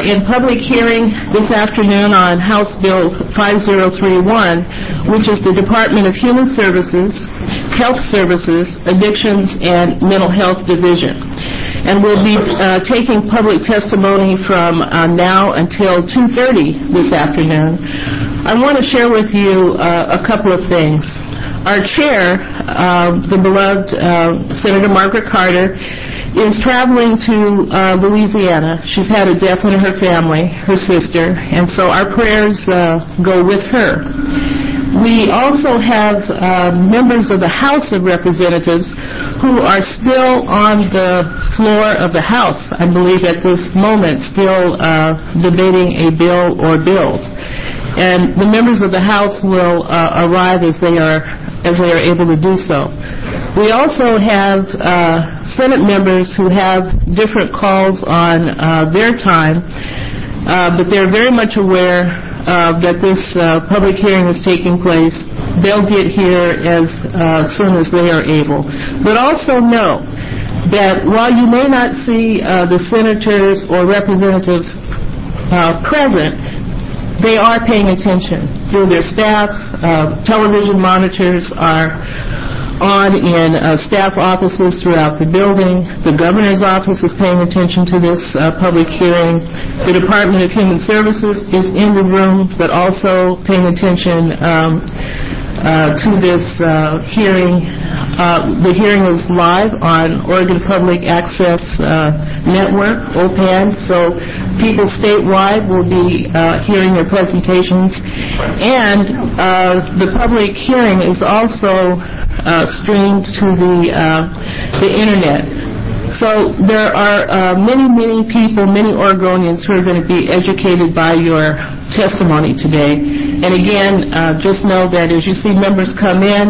in public hearing this afternoon on House Bill 5031, which is the Department of Human Services, Health Services, Addictions, and Mental Health Division. And we'll be taking public testimony from now until 2:30 this afternoon. I want to share with you a couple of things. Our chair, the beloved Senator Margaret Carter, is traveling to Louisiana. She's had a death in her family, her sister, and so our prayers go with her. We also have members of the House of Representatives who are still on the floor of the House, I believe at this moment, still debating a bill or bills. And the members of the House will arrive as they are able to do so. We also have Senate members who have different calls on their time, but they're very much aware that this public hearing is taking place. They'll get here as soon as they are able. But also know that while you may not see the senators or representatives present, they are paying attention through their staffs. Television monitors are on in staff offices throughout the building. The governor's office is paying attention to this public hearing. The Department of Human Services is in the room, but also paying attention to this hearing. The hearing is live on Oregon Public Access Network, OPAN, so people statewide will be hearing their presentations. And the public hearing is also streamed to the Internet. So there are many people, many Oregonians who are going to be educated by your testimony today. And again, just know that as you see members come in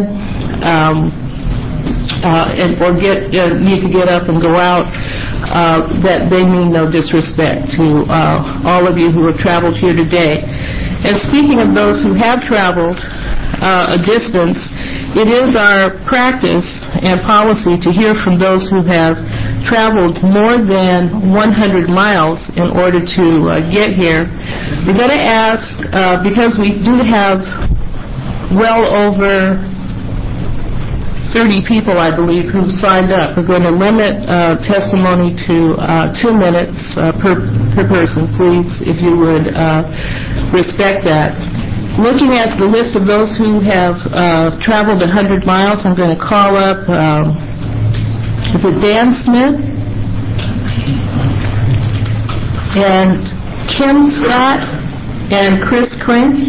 or need to get up and go out, that they mean no disrespect to all of you who have traveled here today. And speaking of those who have traveled a distance, it is our practice and policy to hear from those who have traveled more than 100 miles in order to get here. We're going to ask, because we do have well over 30 people, I believe, who signed up. We're going to limit testimony to 2 minutes per person, please, if you would respect that. Looking at the list of those who have traveled 100 miles, I'm going to call up, is it Dan Smith? And Kim Scott and Chris Crink?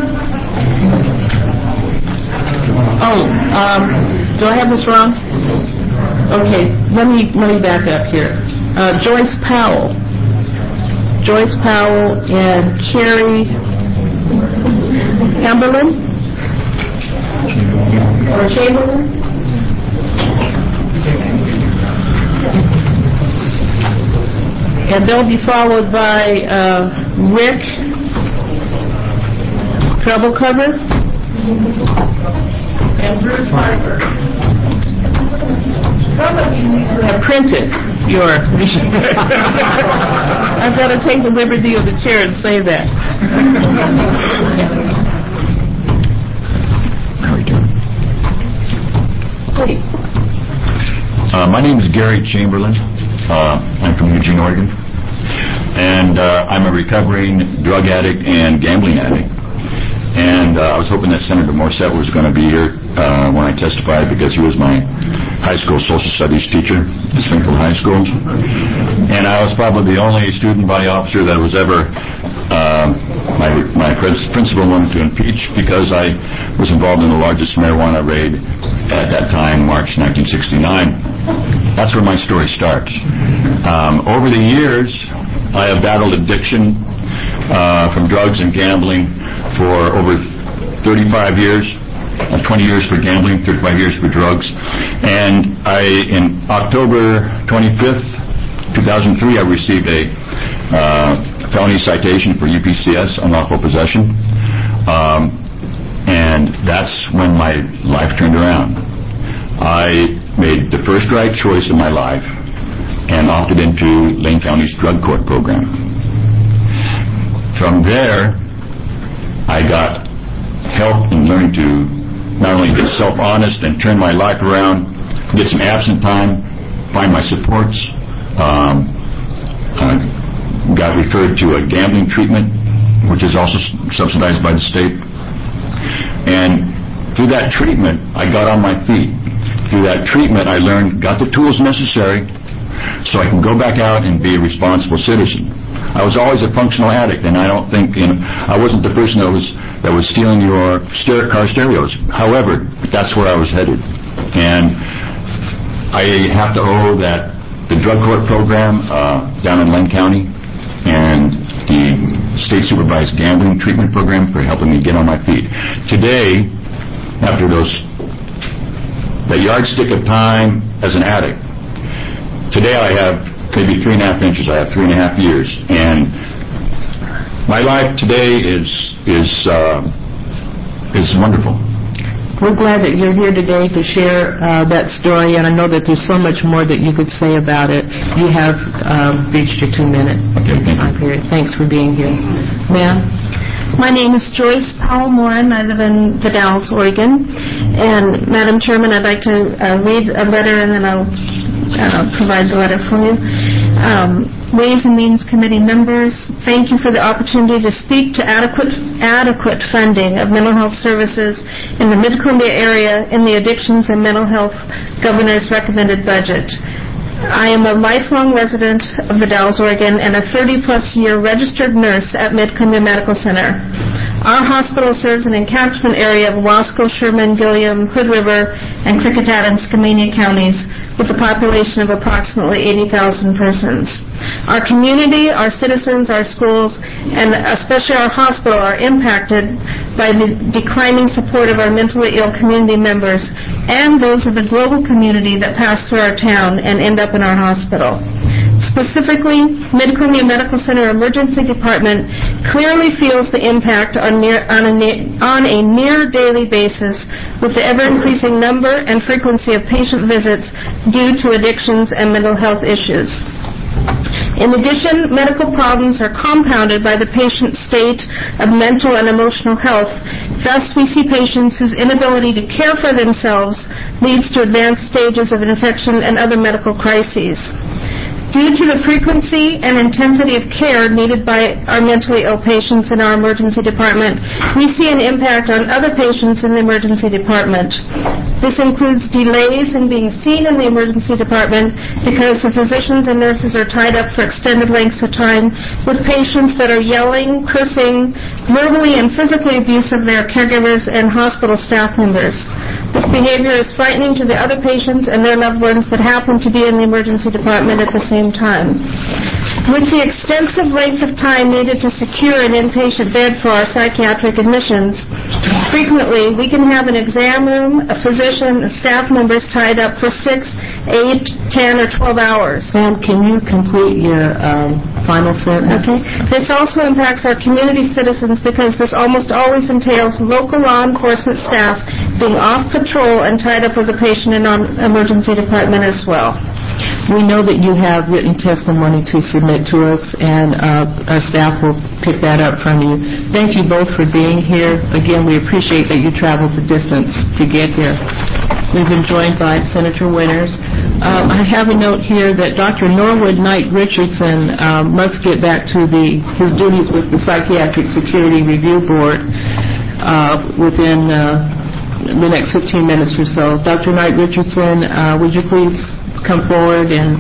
Do I have this wrong? Okay, let me back up here. Joyce Powell and Carrie Chamberlain? Or Chamberlain? And they'll be followed by Rick Troublecover and Bruce Harper. Some of you need to have printed your... I've got to take the liberty of the chair and say that. How are you doing? Please. My name is Gary Chamberlain. I'm from Eugene, Oregon. And I'm a recovering drug addict and gambling addict. And I was hoping that Senator Morissette was going to be here when I testified, because he was my high school social studies teacher at Springfield High School. And I was probably the only student body officer that was ever my principal wanted to impeach, because I was involved in the largest marijuana raid at that time, March 1969. That's where my story starts. Over the years, I have battled addiction from drugs and gambling for over 35 years, 20 years for gambling, 35 years for drugs. And in October 25th, 2003, I received a felony citation for UPCS, unlawful possession. And that's when my life turned around. I made the first right choice in my life and opted into Lane County's drug court program. From there, I got help in learning to not only get self-honest and turn my life around, get some absent time, find my supports. Got referred to a gambling treatment, which is also subsidized by the state. And through that treatment, I got on my feet. Through that treatment, I got the tools necessary so I can go back out and be a responsible citizen. I was always a functional addict, and I don't think, I wasn't the person that was stealing your car stereos. However, that's where I was headed. And I have to owe that the drug court program down in Lane County and the state supervised gambling treatment program for helping me get on my feet. Today, after that yardstick of time as an addict, today I have maybe 3.5 inches. I have 3.5 years, and my life today is wonderful. We're glad that you're here today to share that story, and I know that there's so much more that you could say about it. You have reached your 2-minute time period. Thanks for being here. Ma'am? My name is Joyce Powell-Morin. I live in The Dalles, Oregon. And, Madam Chairman, I'd like to read a letter, and then I'll provide the letter for you. Ways and Means Committee members, thank you for the opportunity to speak to adequate funding of mental health services in the Mid-Columbia area in the Addictions and Mental Health Governor's recommended budget. I am a lifelong resident of The Dalles, Oregon, and a 30-plus year registered nurse at Mid-Columbia Medical Center. Our hospital serves an encampment area of Wasco, Sherman, Gilliam, Hood River, and Klickitat and Skamania counties with a population of approximately 80,000 persons. Our community, our citizens, our schools, and especially our hospital are impacted by the declining support of our mentally ill community members and those of the global community that pass through our town and end up in our hospital. Specifically, Mid-Columbia Medical Center Emergency Department clearly feels the impact on a near daily basis with the ever-increasing number and frequency of patient visits due to addictions and mental health issues. In addition, medical problems are compounded by the patient's state of mental and emotional health. Thus, we see patients whose inability to care for themselves leads to advanced stages of infection and other medical crises. Due to the frequency and intensity of care needed by our mentally ill patients in our emergency department, we see an impact on other patients in the emergency department. This includes delays in being seen in the emergency department because the physicians and nurses are tied up for extended lengths of time with patients that are yelling, cursing, verbally and physically abusive of their caregivers and hospital staff members. This behavior is frightening to the other patients and their loved ones that happen to be in the emergency department at the same time. With the extensive length of time needed to secure an inpatient bed for our psychiatric admissions, frequently we can have an exam room, a physician, and staff members tied up for 6, 8, 10, or 12 hours. Sam, can you complete your final sentence? Okay. This also impacts our community citizens because this almost always entails local law enforcement staff being off patrol and tied up with the patient in our emergency department as well. We know that you have written testimony to submit to us, and our staff will pick that up from you. Thank you both for being here. Again, we appreciate that you traveled the distance to get here. We've been joined by Senator Winters. I have a note here that Dr. Norwood Knight Richardson must get back to his duties with the Psychiatric Security Review Board within the next 15 minutes or so. Dr. Knight Richardson, would you please come forward? And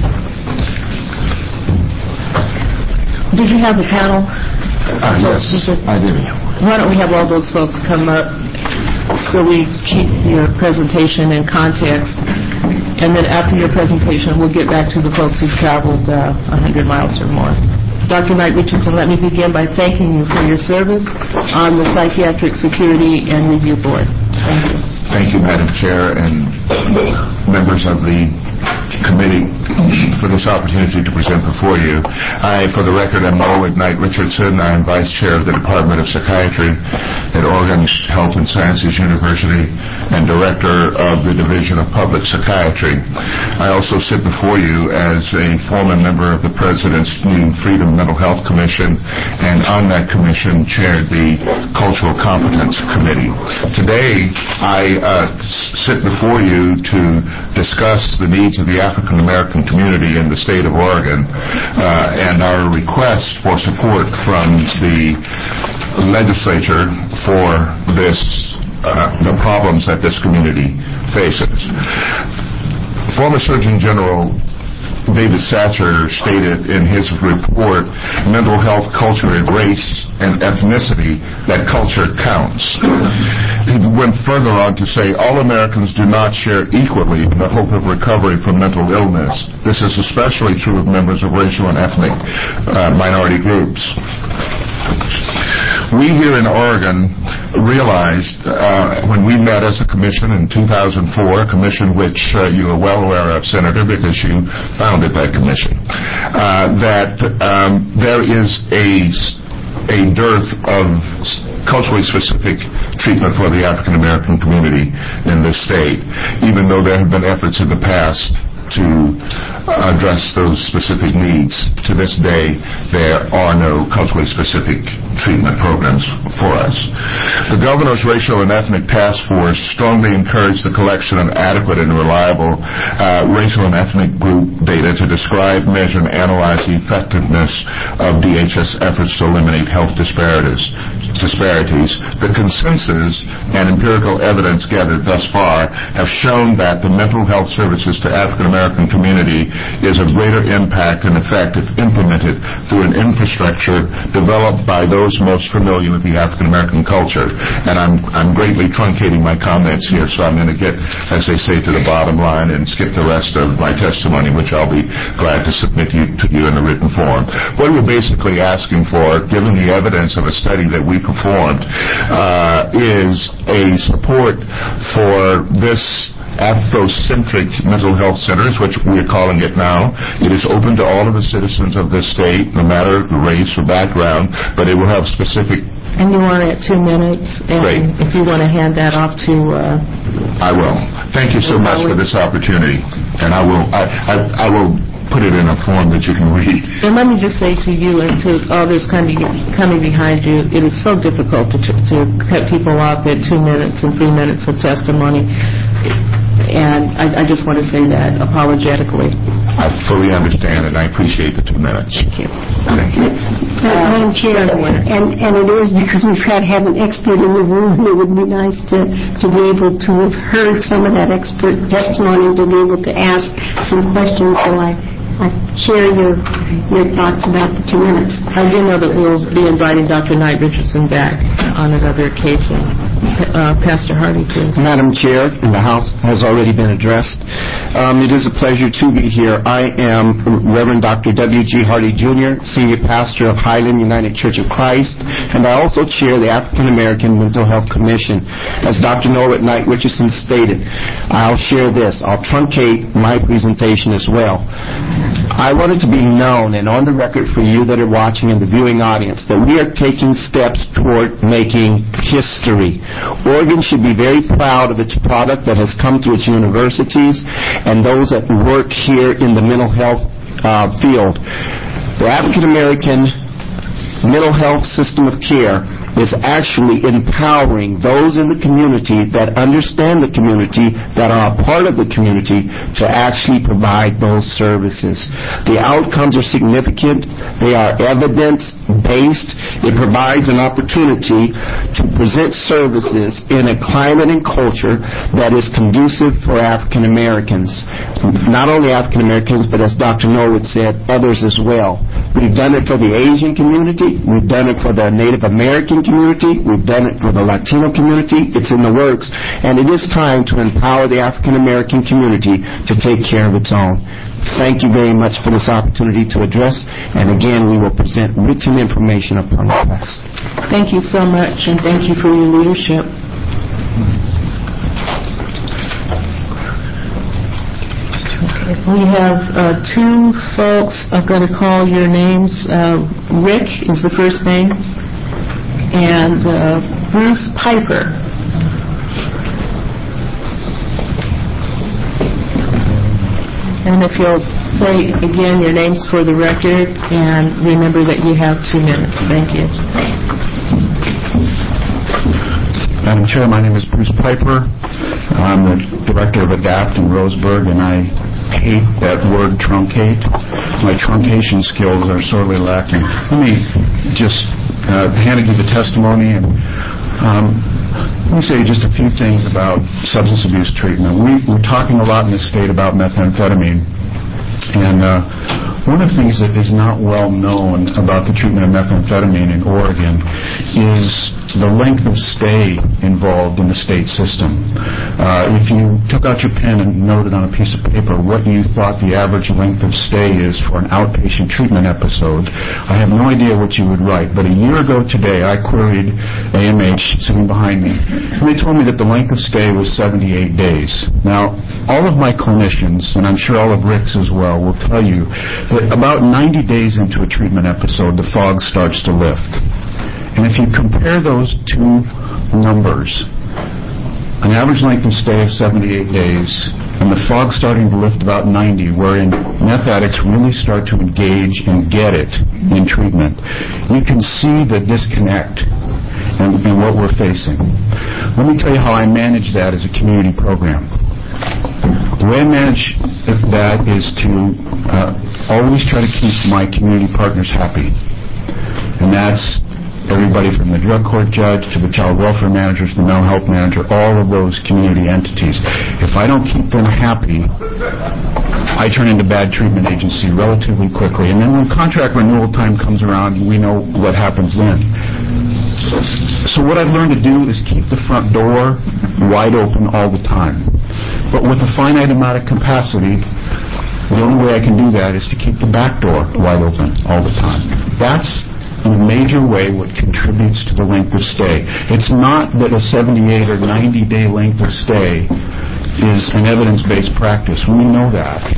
did you have a panel? Yes, I did. Why don't we have all those folks come up so we keep your presentation in context, and then after your presentation we'll get back to the folks who've traveled 100 miles or more. Dr. Knight Richardson, let me begin by thanking you for your service on the Psychiatric Security and Review Board. Thank you. Thank you, Madam Chair, and members of the committee. for this opportunity to present before you. I, for the record, am Norwood Knight Richardson. I am Vice Chair of the Department of Psychiatry at Oregon Health and Sciences University and Director of the Division of Public Psychiatry. I also sit before you as a former member of the President's New Freedom Mental Health Commission, and on that commission chaired the Cultural Competence Committee. Today, I sit before you to discuss the needs of the African American community in the state of Oregon and our request for support from the legislature for the problems that this community faces. Former Surgeon General David Satcher stated in his report, Mental Health, Culture, and Race and Ethnicity, that culture counts. He went further on to say, all Americans do not share equally in the hope of recovery from mental illness. This is especially true of members of racial and ethnic minority groups. We here in Oregon realized when we met as a commission in 2004, a commission which you are well aware of, Senator, because you founded that commission, that there is a dearth of culturally specific treatment for the African American community in this state, even though there have been efforts in the past to address those specific needs. To this day, there are no culturally specific treatment programs for us. The Governor's Racial and Ethnic Task Force strongly encouraged the collection of adequate and reliable racial and ethnic group data to describe, measure, and analyze the effectiveness of DHS efforts to eliminate health disparities. The consensus and empirical evidence gathered thus far have shown that the mental health services to African American community is of greater impact and effect if implemented through an infrastructure developed by those most familiar with the African American culture. And I'm greatly truncating my comments here, so I'm going to get, as they say, to the bottom line and skip the rest of my testimony, which I'll be glad to submit to you in a written form. What we're basically asking for, given the evidence of a study that we performed, is a support for this Afrocentric mental health centers, which we're calling it now. It is open to all of the citizens of this state, no matter the race or background, but it will have specific... And you are at 2 minutes, and Great. If you want to hand that off to... I will. Thank you so much for this opportunity, and I will put it in a form that you can read. And let me just say to you and to others coming behind you, it is so difficult to cut people off at 2 minutes and 3 minutes of testimony. And I just want to say that apologetically. I fully understand, and I appreciate the 2 minutes. Thank you. Thank you. Madam Chair, and it is because we've got to have an expert in the room, and it would be nice to be able to have heard some of that expert testimony, to be able to ask some questions. So I share your thoughts about the 2 minutes. I do know that we'll be inviting Dr. Knight Richardson back on another occasion. Pastor Hardy, please. Madam Chair, the House has already been addressed. It is a pleasure to be here. I am Reverend Dr. W.G. Hardy, Jr., Senior Pastor of Highland United Church of Christ, and I also chair the African American Mental Health Commission. As Dr. Norwood Knight Richardson stated, I'll share this. I'll truncate my presentation as well. I want it to be known and on the record for you that are watching and the viewing audience that we are taking steps toward making history. Oregon should be very proud of its product that has come to its universities and those that work here in the mental health field. The African American mental health system of care is actually empowering those in the community that understand the community, that are a part of the community, to actually provide those services. The outcomes are significant. They are evidence-based. It provides an opportunity to present services in a climate and culture that is conducive for African Americans. Not only African Americans, but as Dr. Norwood said, others as well. We've done it for the Asian community. We've done it for the Native American community. We've done it for the Latino community. It's in the works. And it is time to empower the African American community to take care of its own. Thank you very much for this opportunity to address. And again, we will present written information upon request. Thank you so much, and thank you for your leadership. Okay. We have two folks. I'm going to call your names. Rick is the first name, and Bruce Piper. And if you'll say again your names for the record, and remember that you have 2 minutes. Thank you. Madam Chair, my name is Bruce Piper. I'm the director of ADAPT in Roseburg, and I hate that word truncate. My truncation skills are sorely lacking. Let me just hand you the testimony, and let me say just a few things about substance abuse treatment. We're talking a lot in this state about methamphetamine, and one of the things that is not well known about the treatment of methamphetamine in Oregon is the length of stay involved in the state system. If you took out your pen and noted on a piece of paper what you thought the average length of stay is for an outpatient treatment episode, I have no idea what you would write. But a year ago today, I queried AMH sitting behind me, and they told me that the length of stay was 78 days. Now, all of my clinicians, and I'm sure all of Rick's as well, will tell you that about 90 days into a treatment episode, the fog starts to lift. And if you compare those two numbers, an average length of stay of 78 days and the fog starting to lift about 90, wherein meth addicts really start to engage and get it in treatment, you can see the disconnect in what we're facing. Let me tell you how I manage that as a community program. The way I manage that is to always try to keep my community partners happy. And that's everybody from the drug court judge to the child welfare managers, the mental health manager, all of those community entities. If I don't keep them happy, I turn into bad treatment agency relatively quickly. And then when contract renewal time comes around, we know what happens then. So what I've learned to do is keep the front door wide open all the time. But with a finite amount of capacity, the only way I can do that is to keep the back door wide open all the time. That's in a major way what contributes to the length of stay. It's not that a 78 or 90-day length of stay is an evidence-based practice. We know that.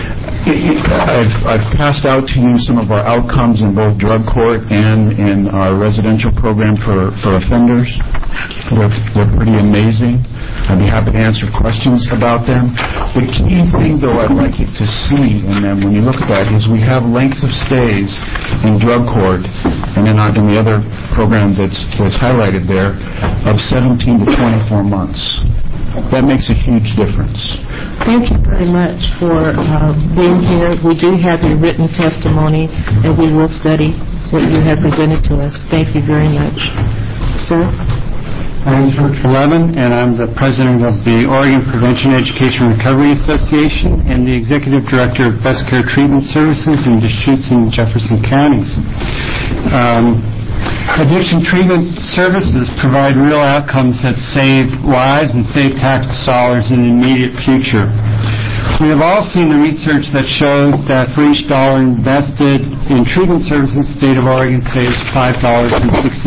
I've passed out to you some of our outcomes in both drug court and in our residential program for offenders. They're pretty amazing. I'd be happy to answer questions about them. The key thing, though, I'd like you to see in them when you look at that is we have lengths of stays in drug court and in the other program that's highlighted there of 17 to 24 months. That makes a huge difference. Thank you very much for being here. We do have your written testimony, and we will study what you have presented to us. Thank you very much. Sir? My name is Richard Levin, and I'm the president of the Oregon Prevention Education Recovery Association and the executive director of Best Care Treatment Services in Deschutes and Jefferson counties. Addiction treatment services provide real outcomes that save lives and save tax dollars in the immediate future. We have all seen the research that shows that for each dollar invested in treatment services, the state of Oregon saves $5.60.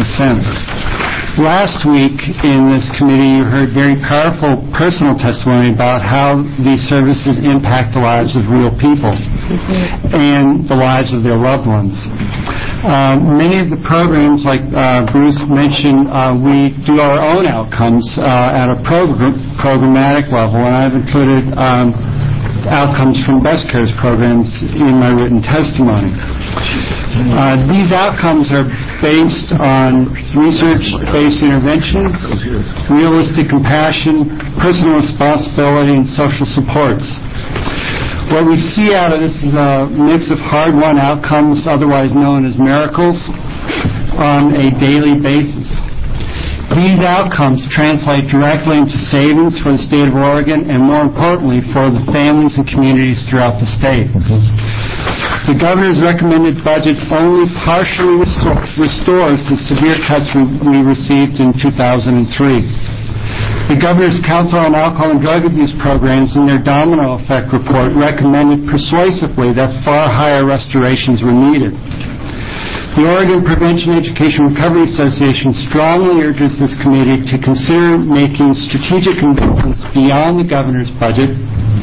Last week in this committee, you heard very powerful personal testimony about how these services impact the lives of real people and the lives of their loved ones. Many of the programs, like Bruce mentioned, we do our own outcomes at a programmatic level, and I've included outcomes from Best Care's programs in my written testimony. These outcomes are based on research-based interventions, realistic compassion, personal responsibility, and social supports. What we see out of this is a mix of hard-won outcomes, otherwise known as miracles, on a daily basis. These outcomes translate directly into savings for the state of Oregon and, more importantly, for the families and communities throughout the state. The governor's recommended budget only partially restores the severe cuts we received in 2003. The Governor's Council on Alcohol and Drug Abuse Programs in their domino effect report recommended persuasively that far higher restorations were needed. The Oregon Prevention Education Recovery Association strongly urges this committee to consider making strategic investments beyond the governor's budget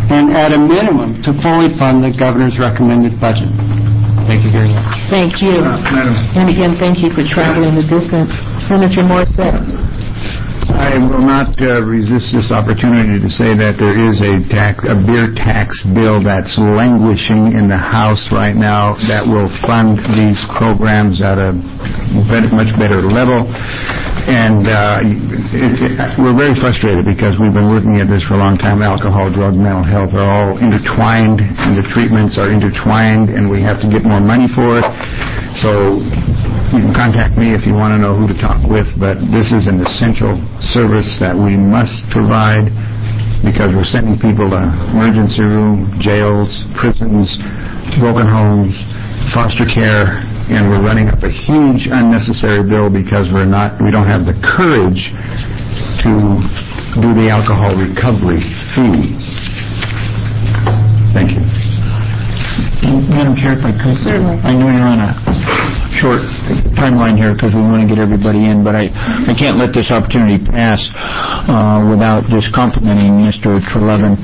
and at a minimum to fully fund the governor's recommended budget. Thank you very much. Thank you. And again, thank you for traveling the distance. Senator Morissette. I will not resist this opportunity to say that there is a beer tax bill that's languishing in the House right now that will fund these programs at a much better level. And we're very frustrated because we've been working at this for a long time. Alcohol, drug, mental health are all intertwined, and the treatments are intertwined, and we have to get more money for it. So you can contact me if you want to know who to talk with, but this is an essential service that we must provide because we're sending people to emergency room, jails, prisons, broken homes, foster care, and we're running up a huge unnecessary bill because we don't have the courage to do the alcohol recovery fee. Thank you. Madam Chair, if I could. Certainly. I know you're on a short timeline here because we want to get everybody in, but I can't let this opportunity pass without just complimenting Mr. Trelevin.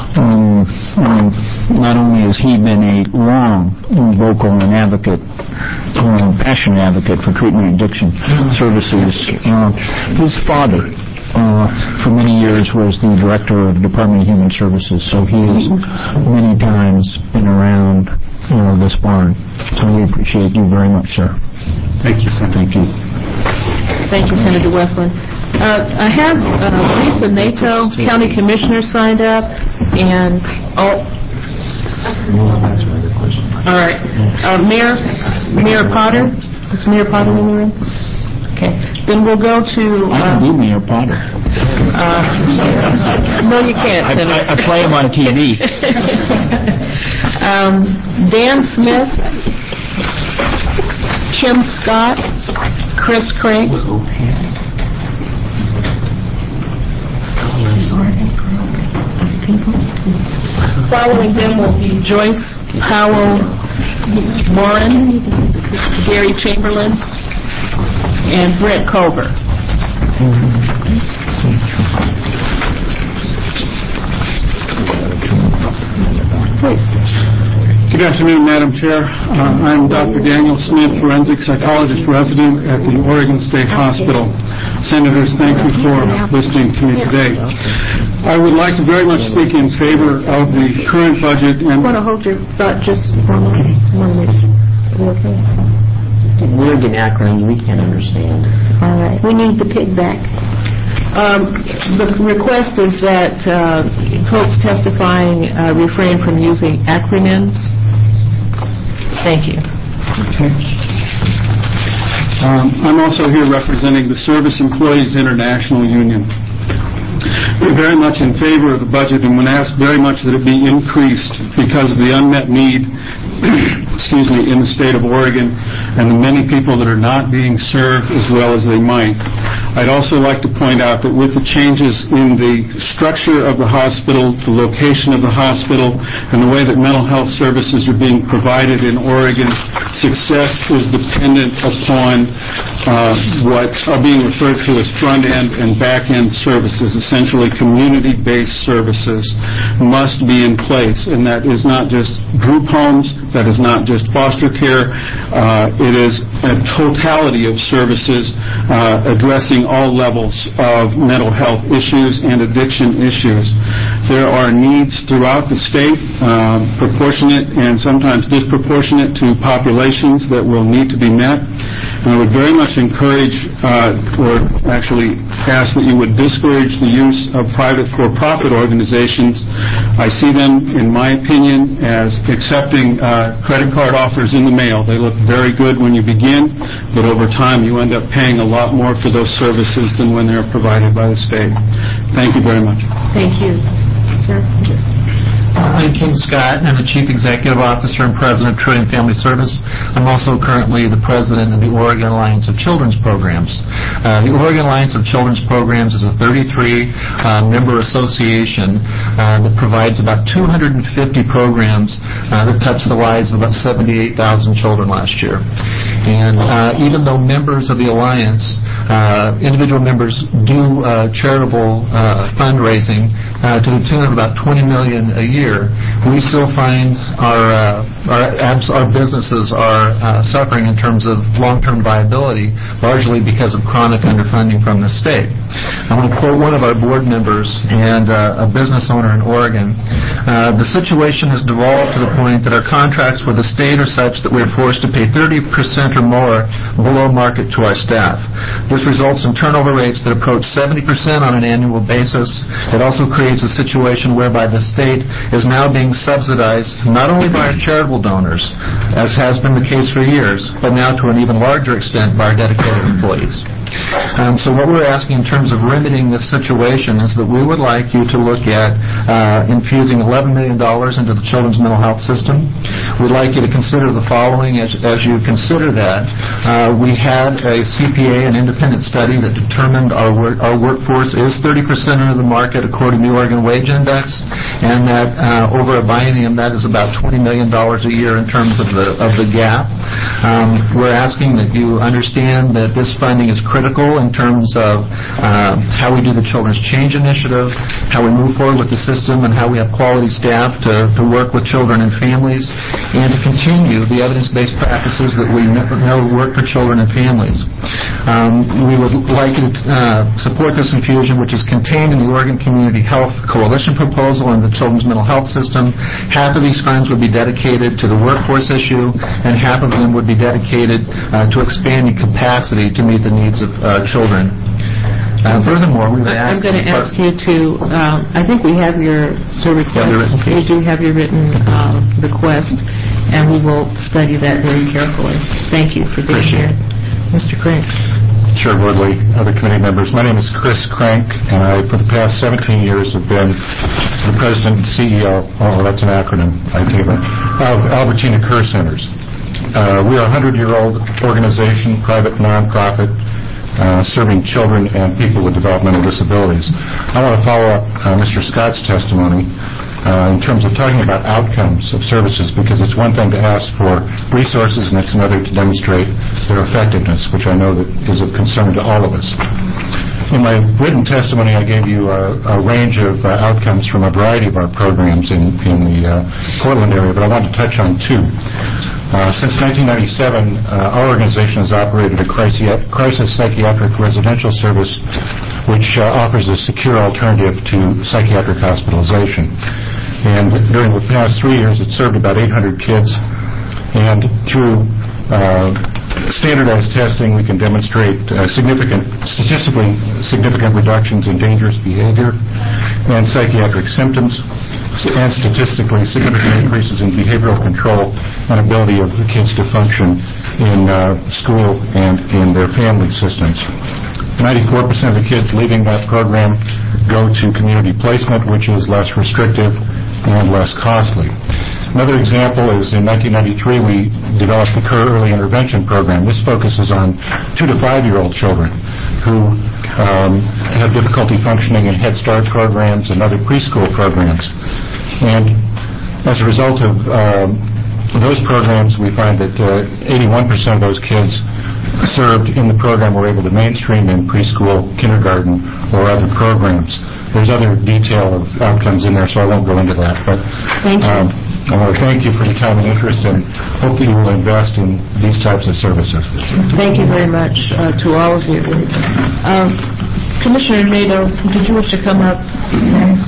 Not only has he been a long, vocal and passionate advocate for treatment addiction services, his father for many years was the director of the Department of Human Services, so he has many times been around this barn. So we appreciate you very much, sir. Thank you, Senator. Thank you. Thank you, Senator Westland. I have Lisa Nato, County Commissioner, signed up, and all right. Mayor Potter. Is Mayor Potter in the room? Okay. Then we'll go to... I can be Mayor Potter. No, you can't, Senator. I play him on TV. Dan Smith, Kim Scott, Chris Craig. Following them will be Joyce Powell Warren, Gary Chamberlain, and Brett Culver. Good afternoon, Madam Chair. I'm Dr. Daniel Smith, forensic psychologist resident at the Oregon State Hospital. Senators, thank you for listening to me today. I would like to very much speak in favor of the current budget. And Want to hold your thought just one minute? Okay. Word and acronyms we can't understand. All right. We need the pig back. The request is that folks testifying refrain from using acronyms. Thank you. Okay. I'm also here representing the Service Employees International Union. We're very much in favor of the budget and would ask very much that it be increased because of the unmet need in the state of Oregon and the many people that are not being served as well as they might. I'd also like to point out that with the changes in the structure of the hospital, the location of the hospital, and the way that mental health services are being provided in Oregon, success is dependent upon what are being referred to as front-end and back-end services. Essentially, community-based services must be in place, and that is not just group homes, that is not just foster care. It is a totality of services addressing all levels of mental health issues and addiction issues. There are needs throughout the state, proportionate and sometimes disproportionate to populations that will need to be met. And I would very much encourage, or actually ask that you would discourage the use of private for-profit organizations. I see them, in my opinion, as accepting credit card offers in the mail. They look very good when you begin, but over time you end up paying a lot more for those services than when they're provided by the state. Thank you very much. Thank you. Sir? I'm King Scott. I'm the Chief Executive Officer and President of Trillium Family Service. I'm also currently the President of the Oregon Alliance of Children's Programs. The Oregon Alliance of Children's Programs is a 33-member association that provides about 250 programs that touch the lives of about 78,000 children last year. And even though members of the Alliance, individual members do charitable fundraising to the tune of about $20 million a year, we still find our businesses are suffering in terms of long-term viability, largely because of chronic underfunding from the state. I want to quote one of our board members and a business owner in Oregon. The situation has devolved to the point that our contracts with the state are such that we're forced to pay 30% or more below market to our staff. This results in turnover rates that approach 70% on an annual basis. It also creates a situation whereby the state is now being subsidized not only by our charitable donors, as has been the case for years, but now to an even larger extent by our dedicated employees. So what we're asking in terms of remedying this situation is that we would like you to look at infusing $11 million into the children's mental health system. We'd like you to consider the following as you consider that. We had a CPA, an independent study, that determined our workforce is 30% under the market according to the Oregon Wage Index, and that over a biennium that is about $20 million a year in terms of the gap. We're asking that you understand that this funding is critical in terms of how we do the Children's Change Initiative, how we move forward with the system, and how we have quality staff to work with children and families, and to continue the evidence-based practices that we know work for children and families. We would like you to support this infusion, which is contained in the Oregon Community Health Coalition proposal and the children's mental health system. Half of these funds would be dedicated to the workforce issue, and half of them would be dedicated to expanding capacity to meet the needs of children. Furthermore, we would ask... I'm going to ask you to... I think we have your request. We do have your written request, and we will study that very carefully. Thank you for being here. Mr. Crank. Chair Woodley, other committee members. My name is Chris Crank, and I, for the past 17 years, have been the president and CEO, that's an acronym, I take it, of Albertina Care Centers. We are a 100-year-old organization, private nonprofit, serving children and people with developmental disabilities. I want to follow up Mr. Scott's testimony in terms of talking about outcomes of services, because it's one thing to ask for resources and it's another to demonstrate their effectiveness, which I know that is of concern to all of us. In my written testimony, I gave you a range of outcomes from a variety of our programs in the Portland area, but I want to touch on two. Since 1997, our organization has operated a crisis psychiatric residential service which offers a secure alternative to psychiatric hospitalization. And during the past 3 years, it served about 800 kids. And through standardized testing, we can demonstrate statistically significant reductions in dangerous behavior and psychiatric symptoms, and statistically significant increases in behavioral control and ability of the kids to function in school and in their family systems. 94% of the kids leaving that program go to community placement, which is less restrictive and less costly. Another example is in 1993 we developed the Care Early Intervention Program. This focuses on 2 to 5-year-old children who have difficulty functioning in Head Start programs and other preschool programs. And as a result of those programs, we find that 81% of those kids served in the program were able to mainstream in preschool, kindergarten, or other programs. There's other detail of outcomes in there, so I won't go into that. But thank you. I want to thank you for your time and interest, and hope that you will invest in these types of services. Thank you very much to all of you. Commissioner Nadeau, did you wish to come up next?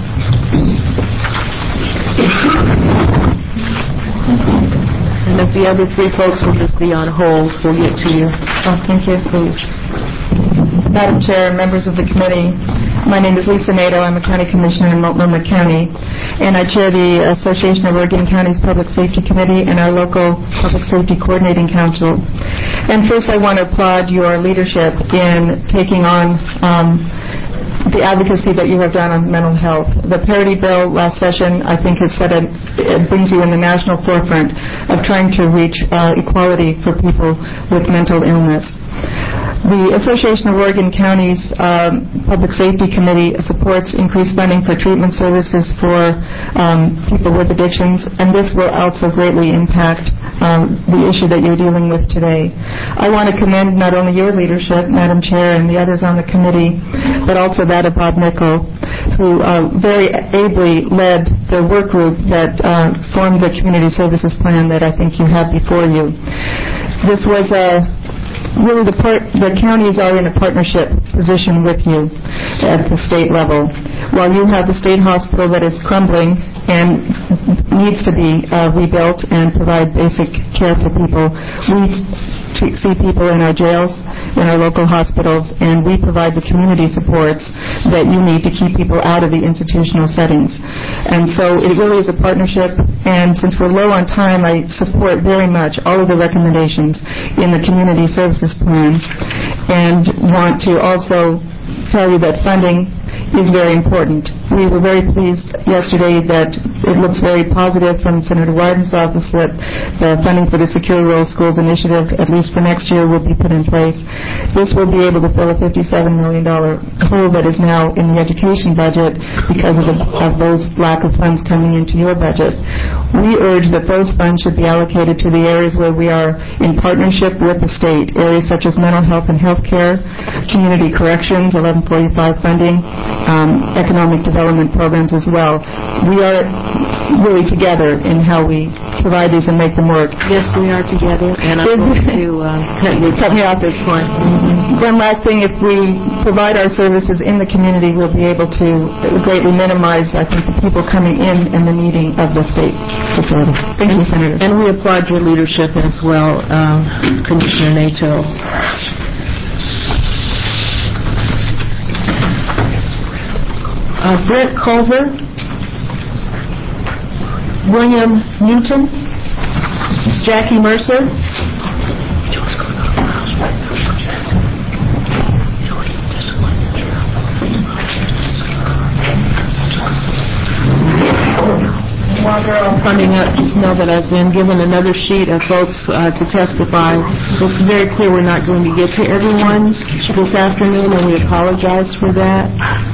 And if the other three folks will just be on hold, we'll get to you. Oh, thank you. Please. Madam Chair, members of the committee, my name is Lisa Nadeau. I'm a county commissioner in Multnomah County, and I chair the Association of Oregon Counties Public Safety Committee and our local Public Safety Coordinating Council. And first, I want to applaud your leadership in taking on the advocacy that you have done on mental health. The parity bill last session, I think, it brings you in the national forefront of trying to reach equality for people with mental illness. The Association of Oregon Counties Public Safety Committee supports increased funding for treatment services for people with addictions, and this will also greatly impact the issue that you're dealing with today. I want to commend not only your leadership, Madam Chair, and the others on the committee, but also that of Bob Nickel, who very ably led the work group that formed the community services plan that I think you have before you. This was really the counties are in a partnership position with you at the state level. While you have the state hospital that is crumbling and needs to be rebuilt and provide basic care for people, we see people in our jails, in our local hospitals, and we provide the community supports that you need to keep people out of the institutional settings. And so it really is a partnership, and since we're low on time, I support very much all of the recommendations in the community services plan, and want to also tell you that funding is very important. We were very pleased yesterday that it looks very positive from Senator Wyden's office that the funding for the Secure Rural Schools Initiative, at least for next year, will be put in place. This will be able to fill a $57 million hole that is now in the education budget because of those lack of funds coming into your budget. We urge that those funds should be allocated to the areas where we are in partnership with the state, areas such as mental health and health care, community corrections, 1145 funding, economic development programs as well. We are really together in how we provide these and make them work. Yes, we are together, and I'm going to cut me off this point. One last thing, if we provide our services in the community, we'll be able to greatly minimize, I think, the people coming in and the needing of the state facility. Thank you, Senator. And we applaud your leadership as well, Commissioner Nato. Brent Culver, William Newton, Jackie Mercer, while they're all coming up, just know that I've been given another sheet of folks to testify. It's very clear we're not going to get to everyone this afternoon, and we apologize for that.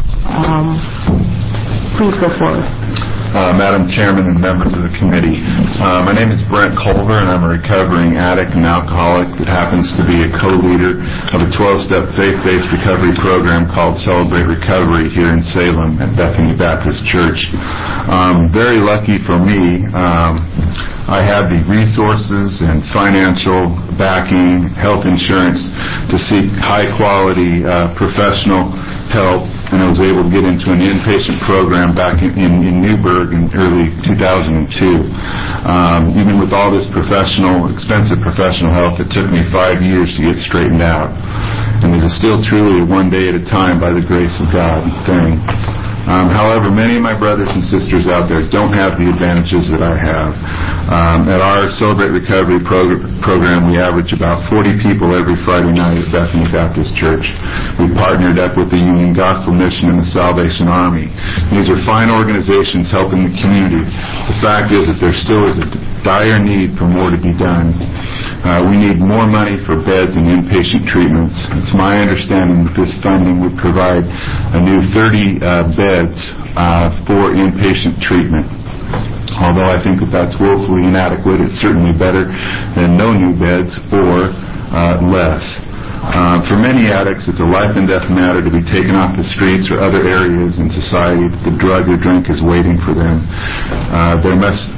Please go forward. Madam Chairman and members of the committee, my name is Brent Culver, and I'm a recovering addict and alcoholic that happens to be a co-leader of a 12-step faith-based recovery program called Celebrate Recovery here in Salem at Bethany Baptist Church. Very lucky for me, I had the resources and financial backing, health insurance to seek high-quality professional help, and I was able to get into an inpatient program back in Newburgh in early 2002. Even with all this expensive professional help, it took me 5 years to get straightened out. And it is still truly a one day at a time by the grace of God thing. However, many of my brothers and sisters out there don't have the advantages that I have. At our Celebrate Recovery program, we average about 40 people every Friday night at Bethany Baptist Church. We partnered up with the Union Gospel Mission and the Salvation Army. These are fine organizations helping the community. The fact is that there still is a dire need for more to be done. We need more money for beds and inpatient treatments. It's my understanding that this funding would provide a new 30 beds for inpatient treatment. Although I think that that's woefully inadequate, it's certainly better than no new beds or less. For many addicts, it's a life and death matter to be taken off the streets or other areas in society that the drug or drink is waiting for them. There must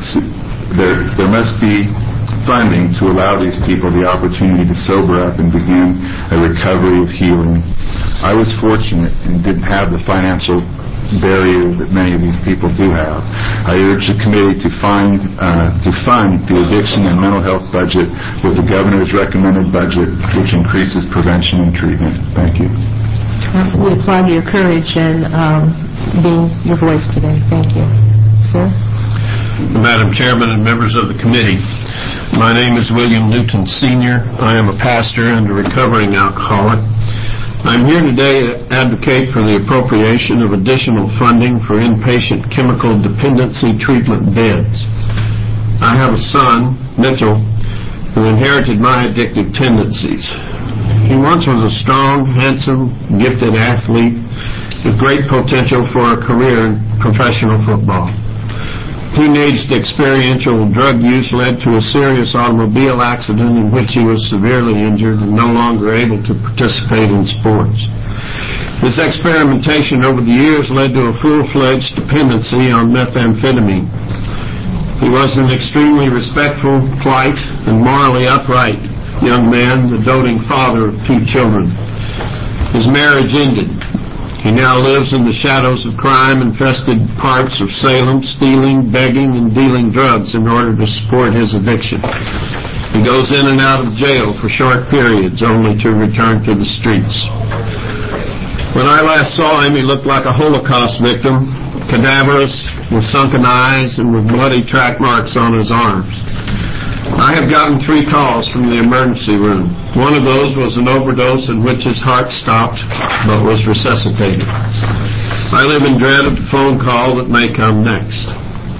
be funding to allow these people the opportunity to sober up and begin a recovery of healing. I was fortunate and didn't have the financial barrier that many of these people do have. I urge the committee to fund the addiction and mental health budget with the governor's recommended budget, which increases prevention and treatment. Thank you. We applaud your courage and being your voice today. Thank you. Sir? Madam Chairman and members of the committee, my name is William Newton Sr. I am a pastor and a recovering alcoholic. I'm here today to advocate for the appropriation of additional funding for inpatient chemical dependency treatment beds. I have a son, Mitchell, who inherited my addictive tendencies. He once was a strong, handsome, gifted athlete with great potential for a career in professional football. Teenage experiential drug use led to a serious automobile accident in which he was severely injured and no longer able to participate in sports. This experimentation over the years led to a full-fledged dependency on methamphetamine. He was an extremely respectful, polite, and morally upright young man, the doting father of 2 children. His marriage ended. He now lives in the shadows of crime-infested parts of Salem, stealing, begging, and dealing drugs in order to support his addiction. He goes in and out of jail for short periods, only to return to the streets. When I last saw him, he looked like a Holocaust victim, cadaverous, with sunken eyes, and with bloody track marks on his arms. I have gotten 3 calls from the emergency room. One of those was an overdose in which his heart stopped but was resuscitated. I live in dread of the phone call that may come next.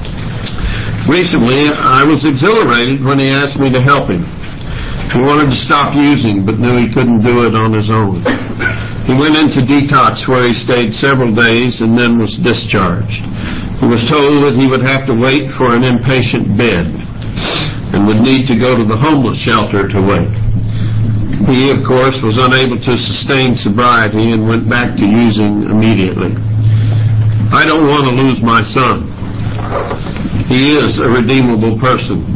Recently, I was exhilarated when he asked me to help him. He wanted to stop using but knew he couldn't do it on his own. He went into detox where he stayed several days and then was discharged. He was told that he would have to wait for an inpatient bed and would need to go to the homeless shelter to wait. He, of course, was unable to sustain sobriety and went back to using immediately. I don't want to lose my son. He is a redeemable person.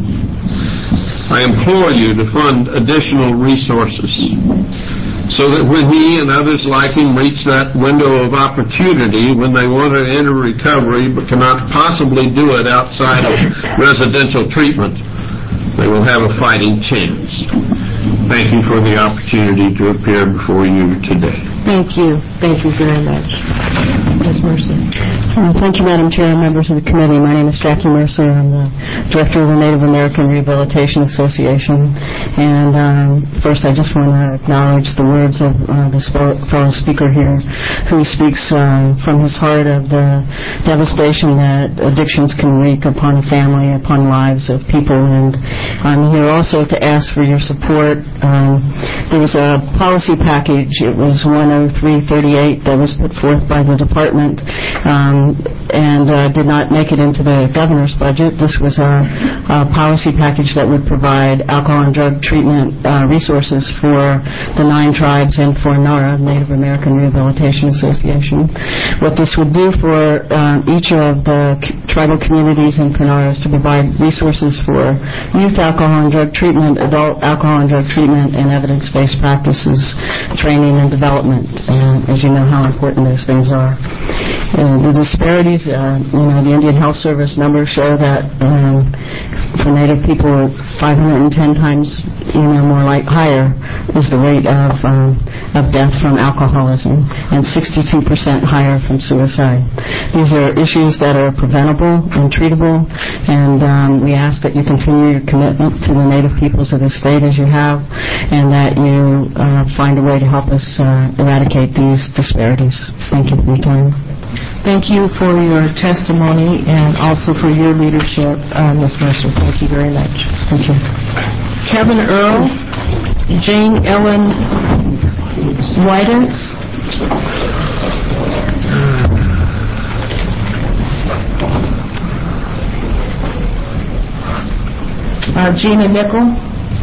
I implore you to fund additional resources so that when he and others like him reach that window of opportunity when they want to enter recovery but cannot possibly do it outside of residential treatment, they will have a fighting chance. Thank you for the opportunity to appear before you today. Thank you. Thank you very much. Ms. Mercer. Thank you, Madam Chair and members of the committee. My name is Jackie Mercer. I'm the Director of the Native American Rehabilitation Association. And first, I just want to acknowledge the words of this fellow speaker here who speaks from his heart of the devastation that addictions can wreak upon a family, upon lives of people. And I'm here also to ask for your support. There was a policy package. It was 10338 that was put forth by the department and did not make it into the governor's budget. This was a policy package that would provide alcohol and drug treatment resources for the 9 tribes and for NARA, Native American Rehabilitation Association. What this would do for each of the tribal communities in Panara is to provide resources for youth alcohol and drug treatment, adult alcohol and drug treatment, and evidence-based practices, training and development. As you know how important those things are. The disparities, the Indian Health Service numbers show that for Native people, 510 times more higher is the rate of death from alcoholism, and 62% higher from suicide. These are issues that are preventable and treatable, and we ask that you continue your commitment to the Native peoples of the state as you have, and that you find a way to help us eradicate these disparities. Thank you for your time. Thank you for your testimony and also for your leadership, Ms. Mercer. Thank you very much. Thank you. Kevin Earl, Jane Ellen Whitens, Gina Nickel,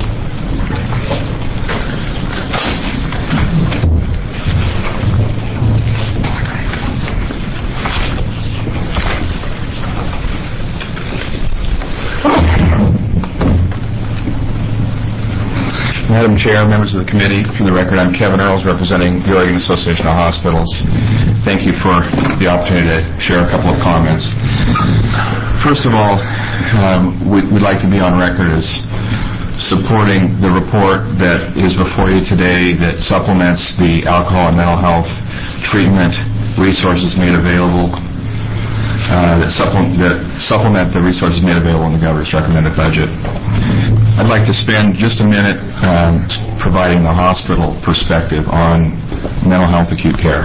Madam Chair, members of the committee, for the record, I'm Kevin Earls, representing the Oregon Association of Hospitals. Thank you for the opportunity to share a couple of comments. First of all, we'd like to be on record as supporting the report that is before you today that supplements the alcohol and mental health treatment resources made available that supplement the resources made available in the governor's recommended budget. I'd like to spend just a minute providing the hospital perspective on mental health acute care.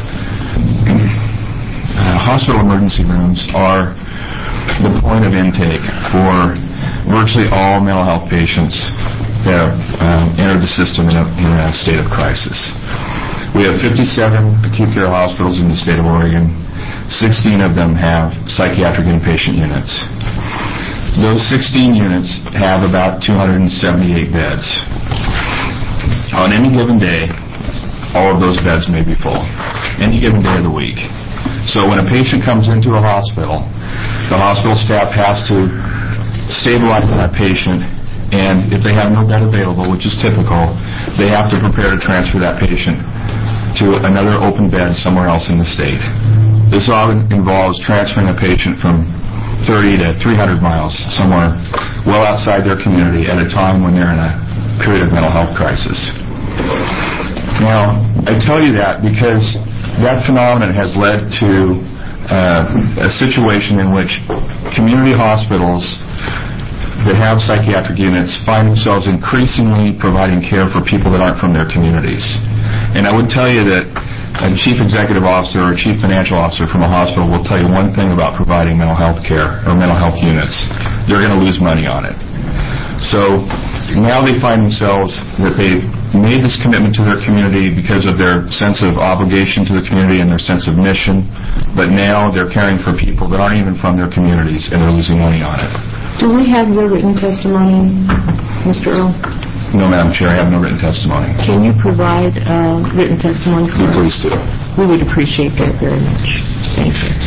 Hospital emergency rooms are the point of intake for virtually all mental health patients that have entered the system in a state of crisis. We have 57 acute care hospitals in the state of Oregon. 16 of them have psychiatric inpatient units. Those 16 units have about 278 beds. On any given day, all of those beds may be full. Any given day of the week. So when a patient comes into a hospital, the hospital staff has to stabilize that patient, and if they have no bed available, which is typical, they have to prepare to transfer that patient to another open bed somewhere else in the state. This often involves transferring a patient from 30 to 300 miles somewhere well outside their community at a time when they're in a period of mental health crisis. Now, I tell you that because that phenomenon has led to a situation in which community hospitals that have psychiatric units find themselves increasingly providing care for people that aren't from their communities. And I would tell you that a chief executive officer or a chief financial officer from a hospital will tell you one thing about providing mental health care or mental health units. They're going to lose money on it. So now they find themselves that they've made this commitment to their community because of their sense of obligation to the community and their sense of mission, but now they're caring for people that aren't even from their communities and they're losing money on it. Do we have your written testimony, Mr. Earl? No, Madam Chair, I have no written testimony. Can you provide written testimony for us? Please do. We would appreciate that very much. Thank you.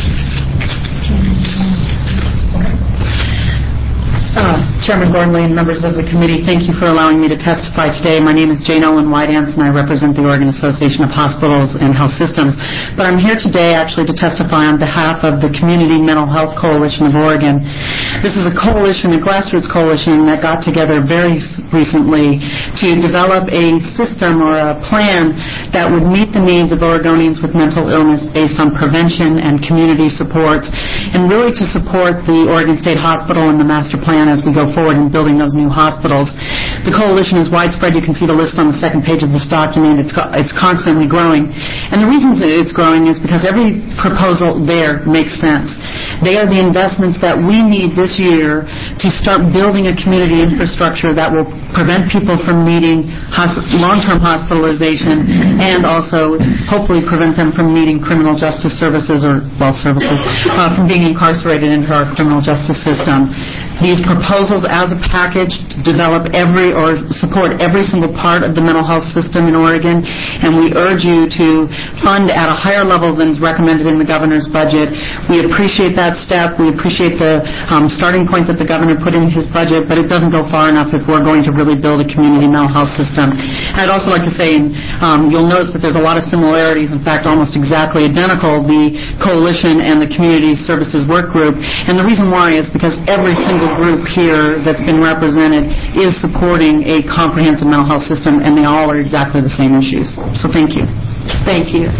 Chairman Gormley and members of the committee, thank you for allowing me to testify today. My name is Jane Ellen Whiteance, and I represent the Oregon Association of Hospitals and Health Systems. But I'm here today actually to testify on behalf of the Community Mental Health Coalition of Oregon. This is a coalition, a grassroots coalition that got together very recently to develop a system or a plan that would meet the needs of Oregonians with mental illness based on prevention and community supports, and really to support the Oregon State Hospital and the master plan as we go forward in building those new hospitals. The coalition is widespread. You can see the list on the second page of this document. It's constantly growing. And the reason it's growing is because every proposal there makes sense. They are the investments that we need this year to start building a community infrastructure that will prevent people from needing long-term hospitalization and also hopefully prevent them from needing criminal justice services from being incarcerated into our criminal justice system. These proposals as a package develop support every single part of the mental health system in Oregon, and we urge you to fund at a higher level than is recommended in the governor's budget. We appreciate that step. We appreciate the starting point that the governor put in his budget, but it doesn't go far enough if we're going to really build a community mental health system. And I'd also like to say, you'll notice that there's a lot of similarities, in fact, almost exactly identical, the coalition and the community services work group. And the reason why is because every single group here that's been represented is supporting a comprehensive mental health system, and they all are exactly the same issues. So thank you. Thank you.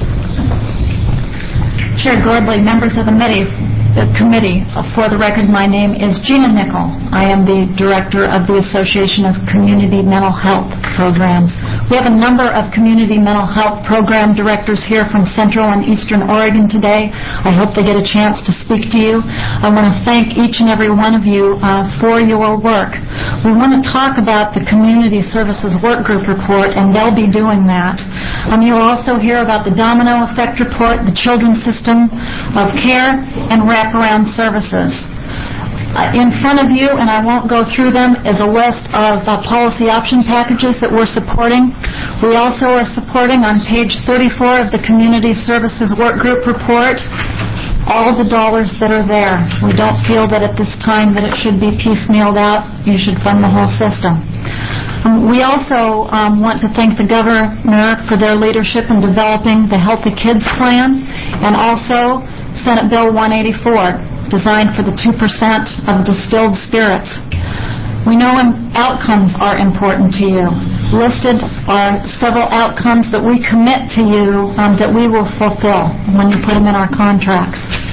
Chair Gordley, members of the committee, for the record, my name is Gina Nickel. I am the director of the Association of Community Mental Health Programs. We have a number of community mental health program directors here from Central and Eastern Oregon today. I hope they get a chance to speak to you. I want to thank each and every one of you for your work. We want to talk about the Community Services Work Group report, and they'll be doing that. You'll also hear about the Domino Effect report, the Children's System of Care, and wraparound services. In front of you, and I won't go through them, is a list of policy option packages that we're supporting. We also are supporting on page 34 of the Community Services Work Group report all the dollars that are there. We don't feel that at this time that it should be piecemealed out. You should fund the whole system. We also want to thank the governor for their leadership in developing the Healthy Kids Plan, and also Senate Bill 184, designed for the 2% of distilled spirits. We know outcomes are important to you. Listed are several outcomes that we commit to you that we will fulfill when you put them in our contracts.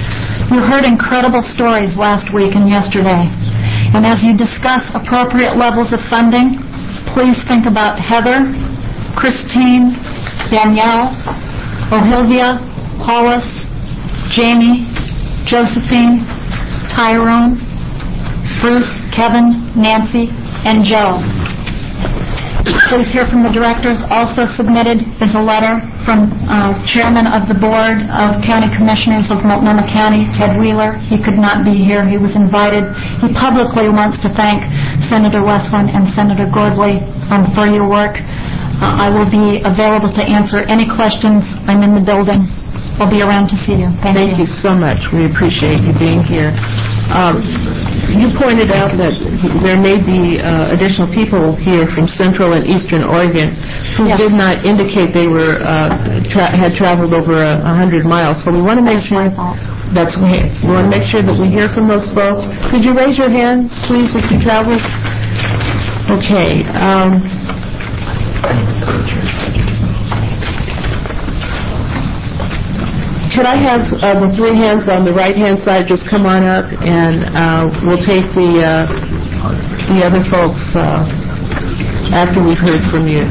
You heard incredible stories last week and yesterday. And as you discuss appropriate levels of funding, please think about Heather, Christine, Danielle, Ohilvia, Hollis, Jamie, Josephine, Tyrone, Bruce, Kevin, Nancy, and Joe. Please hear from the directors. Also submitted is a letter from Chairman of the Board of County Commissioners of Multnomah County, Ted Wheeler. He could not be here. He was invited. He publicly wants to thank Senator Westland and Senator Gordley for your work. I will be available to answer any questions. I'm in the building. I'll be around to see you. Thank you so much. We appreciate you being here. You pointed out that there may be additional people here from Central and Eastern Oregon who did not indicate they were had traveled over 100 miles. So we want to make sure that's okay. We want to make sure that we hear from those folks. Could you raise your hand, please, if you traveled? Okay. Could I have the three hands on the right-hand side just come on up, and we'll take the other folks after we've heard from you.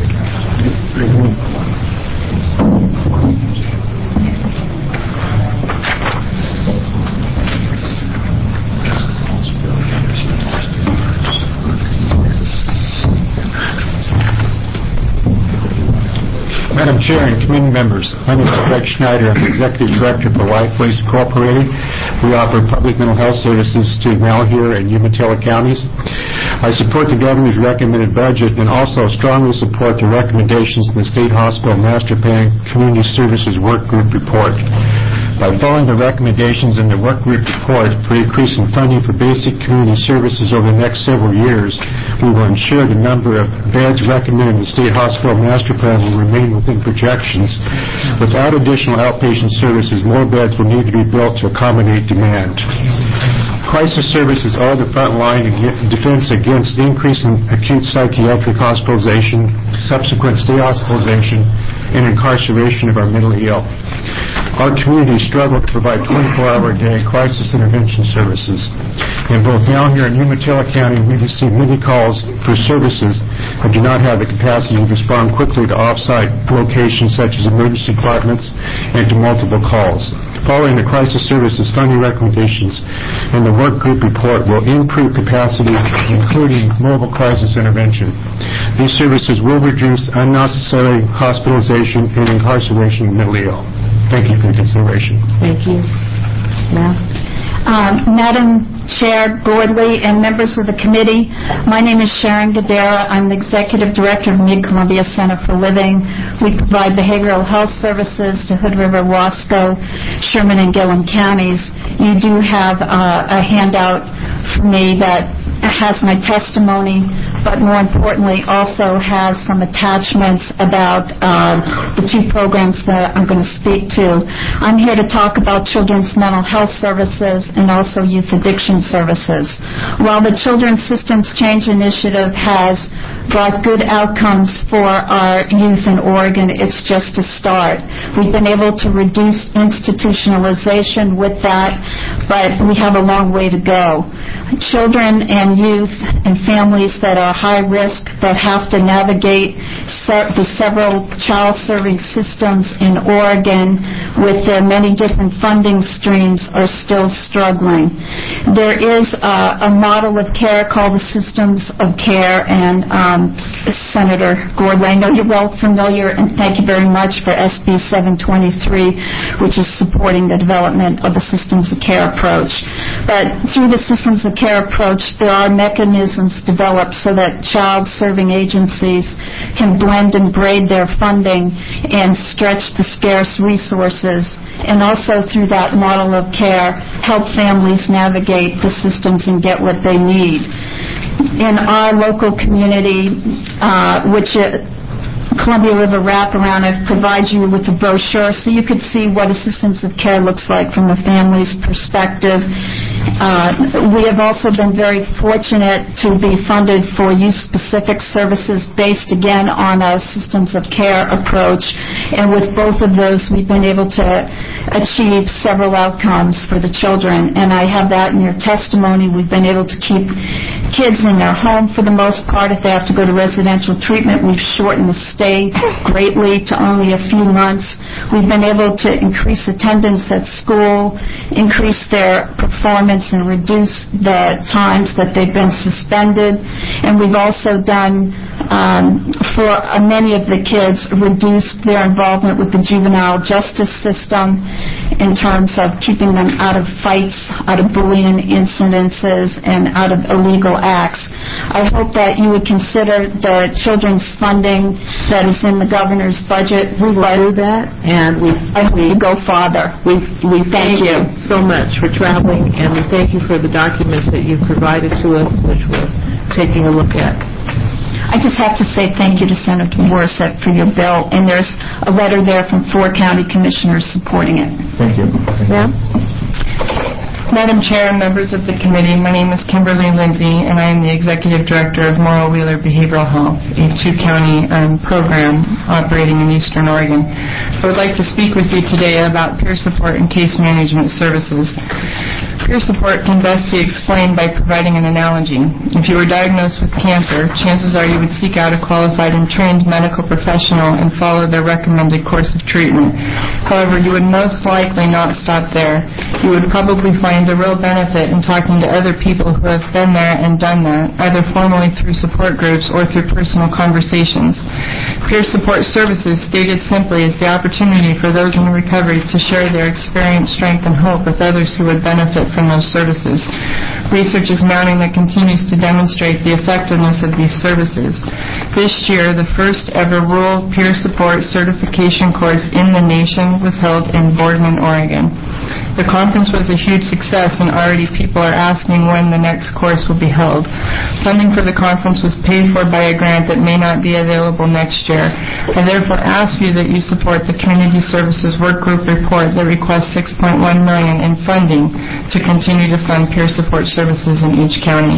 Madam Chair and committee members, my name is Greg Schneider. I'm the Executive Director for Lifeways Incorporated. We offer public mental health services to Malheur and Umatilla counties. I support the governor's recommended budget and also strongly support the recommendations in the State Hospital Master Plan Community Services Work Group report. By following the recommendations in the work group report for increasing funding for basic community services over the next several years, we will ensure the number of beds recommended in the State Hospital Master Plan will remain within projections. Without additional outpatient services, more beds will need to be built to accommodate demand. Crisis services are the front line in defense against the increase in acute psychiatric hospitalization, subsequent stay hospitalization, and incarceration of our mentally ill. Our communities struggle to provide 24-hour-a-day crisis intervention services. In both Malheur and Umatilla County, we receive many calls for services but do not have the capacity to respond quickly to off-site locations such as emergency departments and to multiple calls. Following the crisis services funding recommendations and the work group report will improve capacity, including mobile crisis intervention. These services will reduce unnecessary hospitalization and incarceration of mentally ill. Thank you for your consideration. Thank you. Madam Chair Gordley and members of the committee, my name is Sharon Gadara. I'm the Executive Director of Mid-Columbia Center for Living. We provide behavioral health services to Hood River, Wasco, Sherman, and Gillum counties. You do have a handout for me that has my testimony, but more importantly also has some attachments about the two programs that I'm going to speak to. I'm here to talk about children's mental health services and also youth addiction services. While the Children's Systems Change Initiative has brought good outcomes for our youth in Oregon, it's just a start. We've been able to reduce institutionalization with that, but we have a long way to go. Children and youth and families that are high risk that have to navigate the several child-serving systems in Oregon with their many different funding streams are still struggling. There is a model of care called the Systems of Care, and Senator Gordley, I know you're well familiar, and thank you very much for SB 723, which is supporting the development of the Systems of Care approach. But through the Systems of Care approach, there are mechanisms developed so that child-serving agencies can blend and braid their funding and stretch the scarce resources, and also through that model of care, help families navigate the systems and get what they need. In our local community, which Columbia River Wraparound, I've provided you with a brochure so you could see what a systems of care looks like from the family's perspective. We have also been very fortunate to be funded for youth-specific services based, again, on a systems of care approach. And with both of those, we've been able to achieve several outcomes for the children. And I have that in your testimony. We've been able to keep kids in their home for the most part. If they have to go to residential treatment, we've shortened the stay greatly to only a few months. We've been able to increase attendance at school, increase their performance, and reduce the times that they've been suspended. And we've also done, for many of the kids, reduced their involvement with the juvenile justice system in terms of keeping them out of fights, out of bullying incidences, and out of illegal acts. I hope that you would consider the children's funding that is in the governor's budget. We will do that, and I hope you go farther. We thank you so much for traveling, and we thank you for the documents that you've provided to us, which we're taking a look at. I just have to say thank you to Senator Morissette for your bill, and there's a letter there from 4 county commissioners supporting it. Thank you. Yeah? Madam Chair and members of the committee, my name is Kimberly Lindsay, and I am the Executive Director of Morrow Wheeler Behavioral Health, a 2-county program operating in Eastern Oregon. I would like to speak with you today about peer support and case management services. Peer support can best be explained by providing an analogy. If you were diagnosed with cancer, chances are you would seek out a qualified and trained medical professional and follow their recommended course of treatment. However, you would most likely not stop there. You would probably find a real benefit in talking to other people who have been there and done that, either formally through support groups or through personal conversations. Peer support services, stated simply, is the opportunity for those in recovery to share their experience, strength, and hope with others who would benefit from those services. Research is mounting that continues to demonstrate the effectiveness of these services. This year, the first ever rural peer support certification course in the nation was held in Boardman, Oregon. The conference was a huge success, and already people are asking when the next course will be held. Funding for the conference was paid for by a grant that may not be available next year. I therefore ask you that you support the Community Services Work Group report that requests $6.1 million in funding to continue to fund peer support services in each county.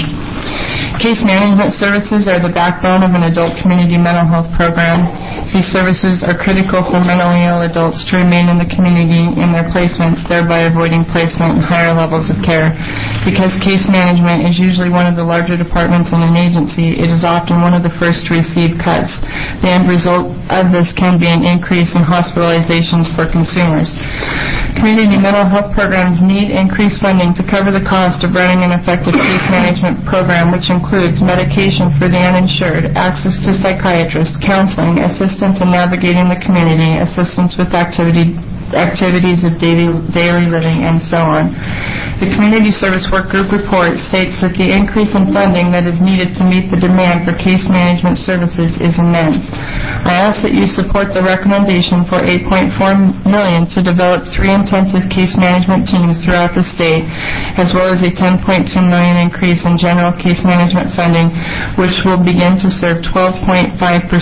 Case management services are the backbone of an adult community mental health program. These services are critical for mentally ill adults to remain in the community in their placements, thereby avoiding placement and higher levels of care. Because case management is usually one of the larger departments in an agency, it is often one of the first to receive cuts. The end result of this can be an increase in hospitalizations for consumers. Community mental health programs need increased funding to cover the cost of running an effective case management program, which includes medication for the uninsured, access to psychiatrists, counseling, assistance in navigating the community, assistance with activities of daily living, and so on. The Community Service Work Group report states that the increase in funding that is needed to meet the demand for case management services is immense. I ask that you support the recommendation for $8.4 million to develop 3 intensive case management teams throughout the state, as well as a $10.2 million increase in general case management funding, which will begin to serve 12.5%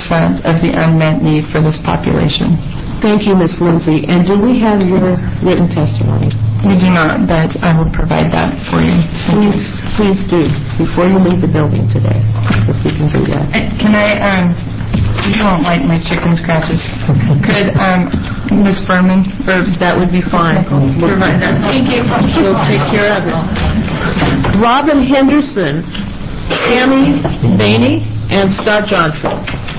of the unmet need for this population. Thank you, Ms. Lindsay. And do we have your written testimony? We do not, but I will provide that for you. Please do, before you leave the building today, if we can do that. Can I, you don't like my chicken scratches. Could Ms. Berman, or that would be fine, provide that? Thank you. She'll take care of it. Robin Henderson, Tammy Bainey, and Scott Johnson.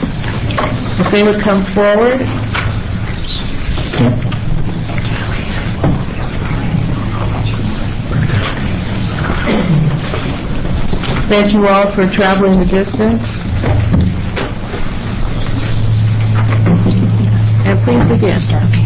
If they would come forward. Thank you all for traveling the distance. And please begin.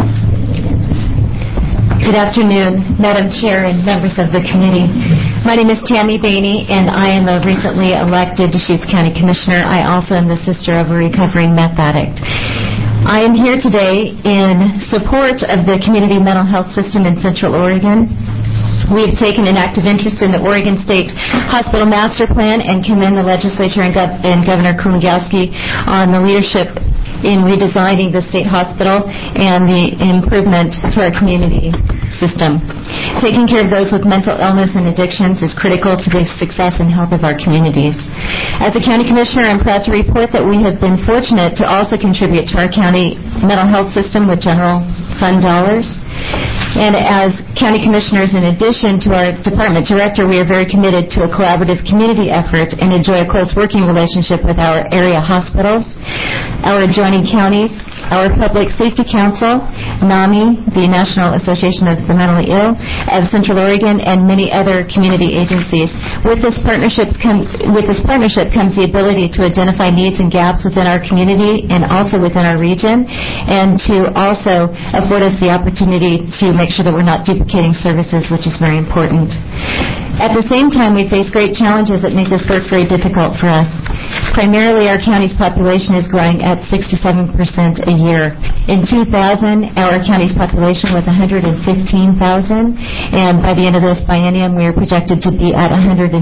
Good afternoon, Madam Chair and members of the committee. My name is Tammy Bainey, and I am a recently elected Deschutes County Commissioner. I also am the sister of a recovering meth addict. I am here today in support of the community mental health system in Central Oregon. We have taken an active interest in the Oregon State Hospital Master Plan and commend the legislature and Governor Kulongoski on the leadership in redesigning the state hospital and the improvement to our community system. Taking care of those with mental illness and addictions is critical to the success and health of our communities. As a county commissioner, I'm proud to report that we have been fortunate to also contribute to our county mental health system with general fund dollars. And as county commissioners, in addition to our department director, we are very committed to a collaborative community effort and enjoy a close working relationship with our area hospitals, our adjoining counties, our Public Safety Council, NAMI, the National Association of the Mentally Ill of Central Oregon, and many other community agencies. With this partnership comes the ability to identify needs and gaps within our community and also within our region, and to also afford us the opportunity to make sure that we're not duplicating services, which is very important. At the same time, we face great challenges that make this work very difficult for us. Primarily, our county's population is growing at 6 to 7% a year. In 2000, our county's population was 115,000, and by the end of this biennium, we are projected to be at 180,000.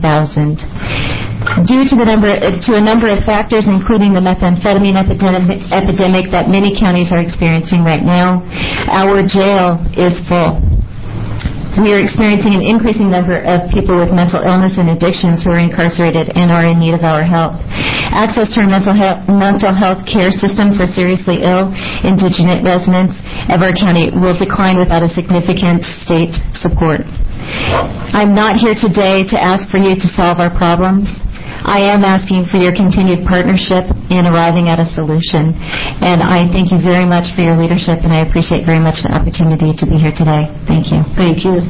Due to a number of factors, including the methamphetamine epidemic that many counties are experiencing right now, our jail is full. We are experiencing an increasing number of people with mental illness and addictions who are incarcerated and are in need of our help. Access to our mental health care system for seriously ill, indigent residents of our county will decline without a significant state support. I'm not here today to ask for you to solve our problems. I am asking for your continued partnership in arriving at a solution. And I thank you very much for your leadership, and I appreciate very much the opportunity to be here today. Thank you. Thank you.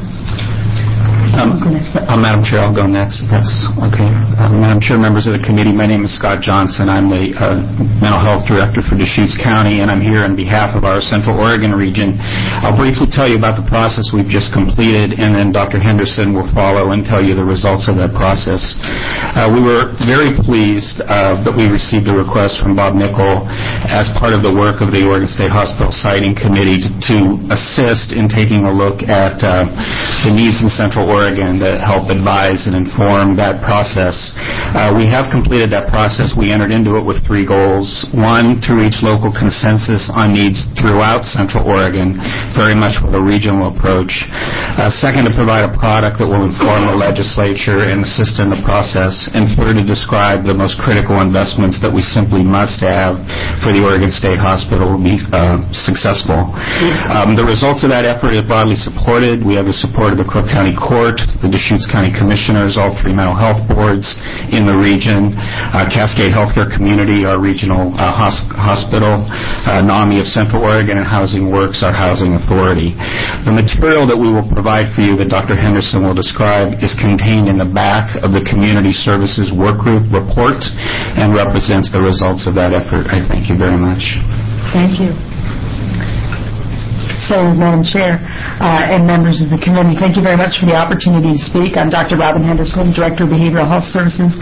Madam Chair, I'll go next, if that's okay. Madam Chair, members of the committee, my name is Scott Johnson. I'm the Mental Health Director for Deschutes County, and I'm here on behalf of our Central Oregon region. I'll briefly tell you about the process we've just completed, and then Dr. Henderson will follow and tell you the results of that process. We were very pleased that we received a request from Bob Nickel as part of the work of the Oregon State Hospital Siting Committee to assist in taking a look at the needs in Central Oregon to help advise and inform that process. We have completed that process. We entered into it with 3 goals. 1, to reach local consensus on needs throughout Central Oregon, very much with a regional approach. 2nd, to provide a product that will inform the legislature and assist in the process. And 3rd, to describe the most critical investments that we simply must have for the Oregon State Hospital to be successful. The results of that effort are broadly supported. We have the support of the Cook County Court, the Deschutes County Commissioners, all 3 mental health boards in the region, Cascade Healthcare Community, our regional hospital, NAMI of Central Oregon, and Housing Works, our housing authority. The material that we will provide for you that Dr. Henderson will describe is contained in the back of the Community Services Work Group report and represents the results of that effort. I thank you very much. Thank you. So, Madam Chair and members of the committee, thank you very much for the opportunity to speak. I'm Dr. Robin Henderson, Director of Behavioral Health Services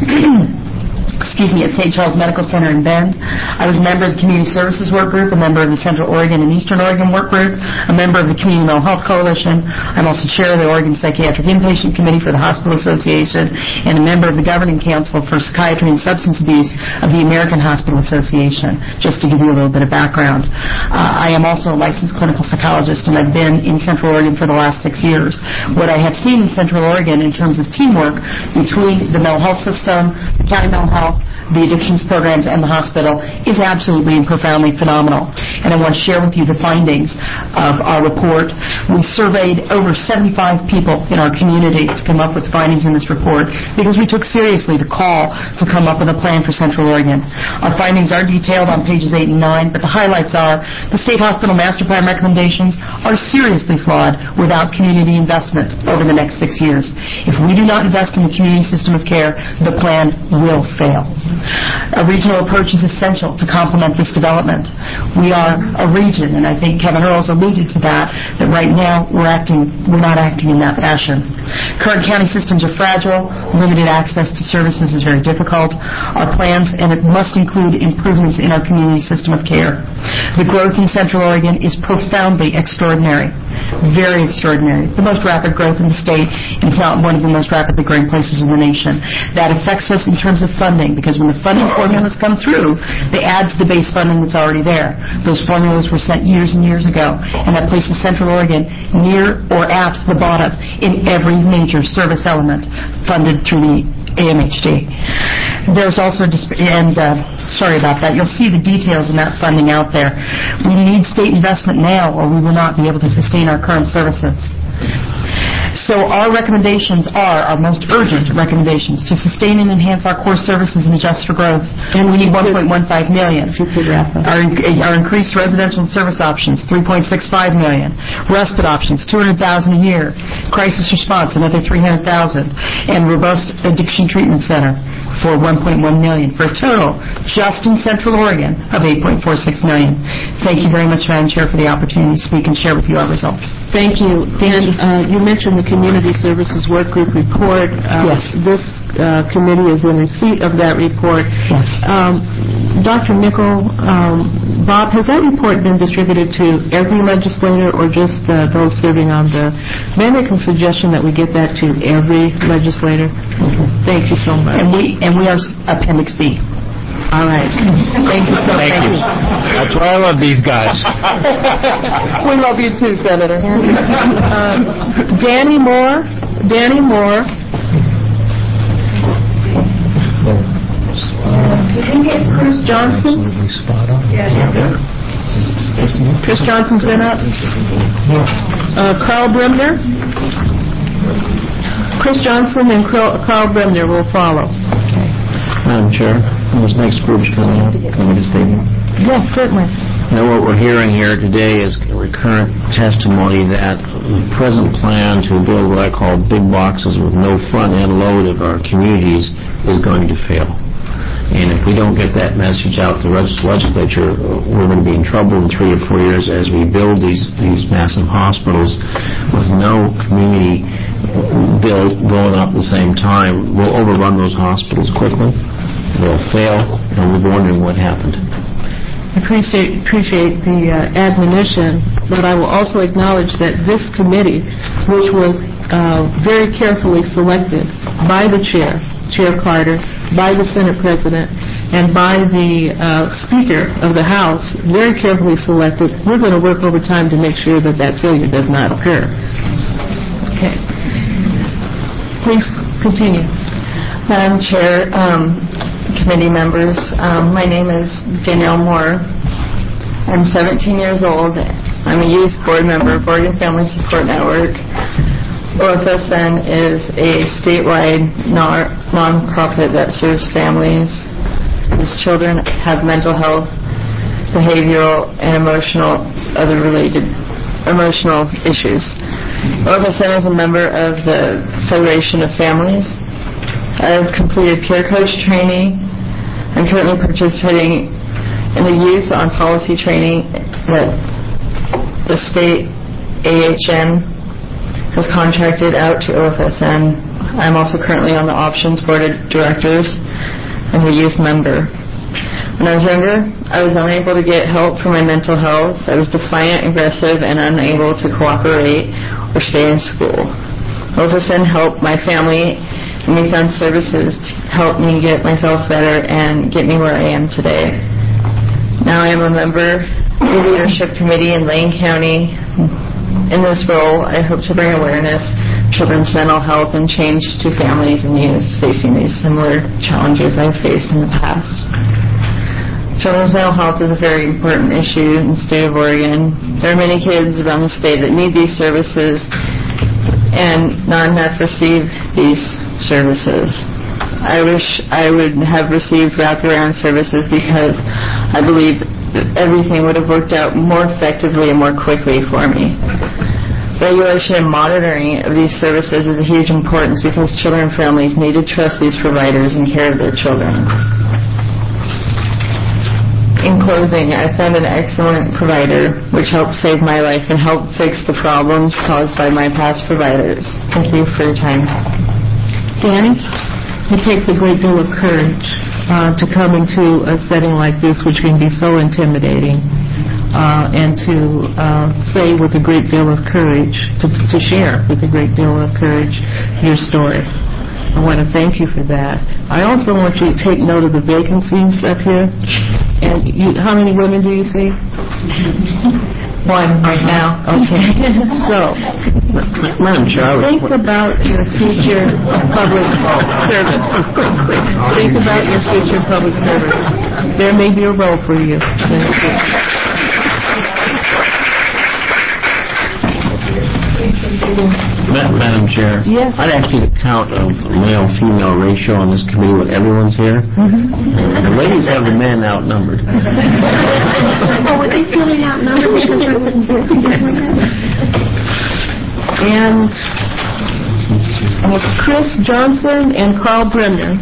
at St. Charles Medical Center in Bend. I was a member of the Community Services Work Group, a member of the Central Oregon and Eastern Oregon Work Group, a member of the Community Mental Health Coalition. I'm also chair of the Oregon Psychiatric Inpatient Committee for the Hospital Association and a member of the Governing Council for Psychiatry and Substance Abuse of the American Hospital Association, just to give you a little bit of background. I am also a licensed clinical psychologist, and I've been in Central Oregon for the last 6 years. What I have seen in Central Oregon in terms of teamwork between the mental health system, the county mental health, the addictions programs, and the hospital is absolutely and profoundly phenomenal. And I want to share with you the findings of our report. We surveyed over 75 people in our community to come up with findings in this report because we took seriously the call to come up with a plan for Central Oregon. Our findings are detailed on pages 8 and 9, but the highlights are the state hospital master plan recommendations are seriously flawed without community investment over the next 6 years. If we do not invest in the community system of care, the plan will fail. A regional approach is essential to complement this development. We are a region, and I think Kevin Earls alluded to that right now we're not acting in that fashion. Current county systems are fragile. Limited access to services is very difficult. Our plans, and it must include improvements in our community system of care. The growth in Central Oregon is profoundly extraordinary. very extraordinary. The most rapid growth in the state, and if not one of the most rapidly growing places in the nation. That affects us in terms of funding, because when the funding formulas come through, they add to the base funding that's already there. Those formulas were set years and years ago, and that places Central Oregon near or at the bottom in every major service element funded through the AMHD. There's also, sorry about that, you'll see the details in that funding out there. We need state investment now, or we will not be able to sustain our current services. So our recommendations are, our most urgent recommendations, to sustain and enhance our core services and adjust for growth. And we need $1.15 million. If you could wrap up. Our increased residential and service options, $3.65 million. Respite options, $200,000 a year. Crisis response, another $300,000. And robust addiction treatment center for $1.1 million, for a total, just in Central Oregon, of $8.46 million. Thank you very much, Madam Chair, for the opportunity to speak and share with you our results. Thank you. Dan, you mentioned the Community Services Work Group report. Yes. This committee is in receipt of that report. Yes. Dr. Nickel, Bob, has that report been distributed to every legislator or just those serving on the... May I make a suggestion that we get that to every legislator? Thank you so much. And we are Appendix B. All right. Thank you so much. Thank you. That's why I love these guys. We love you too, Senator. Danny Moore. Did you get Chris Johnson? Yeah. Chris Johnson's been up. Carl Bremner. Chris Johnson and Carl Bremner will follow. Madam Chair, this next group's coming up. Can we just take it? Yes, certainly. Now, what we're hearing here today is recurrent testimony that the present plan to build what I call big boxes with no front-end load of our communities is going to fail. And if we don't get that message out to the legislature, we're going to be in trouble in 3 or 4 years as we build these massive hospitals with no community build going up at the same time. We'll overrun those hospitals quickly. They'll fail, and we'll be wondering what happened. I appreciate the admonition, but I will also acknowledge that this committee, which was very carefully selected by the Chair Carter, by the Senate President, and by the Speaker of the House, very carefully selected, we're going to work overtime to make sure that that failure does not occur. Okay. Please continue. Madam Chair, committee members, my name is Danielle Moore. I'm 17 years old. I'm a youth board member of Oregon Family Support Network. OFSN is a statewide non-profit that serves families whose children have mental health, behavioral, and other related emotional issues. OFSN is a member of the Federation of Families. I've completed peer coach training. I'm currently participating in the youth on policy training that the state AHN has contracted out to OFSN. I'm also currently on the Options Board of Directors as a youth member. When I was younger, I was unable to get help for my mental health. I was defiant, aggressive, and unable to cooperate or stay in school. OFSN helped my family, and we found services to help me get myself better and get me where I am today. Now I am a member of the Leadership Committee in Lane County. In this role, I hope to bring awareness to children's mental health and change to families and youth facing these similar challenges I've faced in the past. Children's mental health is a very important issue in the state of Oregon. There are many kids around the state that need these services, and none have received these services. I wish I would have received wraparound services because I believe everything would have worked out more effectively and more quickly for me. Regulation and monitoring of these services is of huge importance because children and families need to trust these providers in care of their children. In closing, I found an excellent provider which helped save my life and helped fix the problems caused by my past providers. Thank you for your time. Danny, it takes a great deal of courage to come into a setting like this, which can be so intimidating. and to say with a great deal of courage, to share with a great deal of courage your story. I want to thank you for that. I also want you to take note of the vacancies up here. And how many women do you see? One right now. Okay. So, Madam Chair, think about your future public service. Think about your future public service. There may be a role for you. Thank you. Madam Chair, yes. I'd ask you to count a male-female ratio on this committee when everyone's here. The ladies have the men outnumbered. Oh, were they feeling outnumbered because I wasn't And Chris Johnson and Carl Bremner.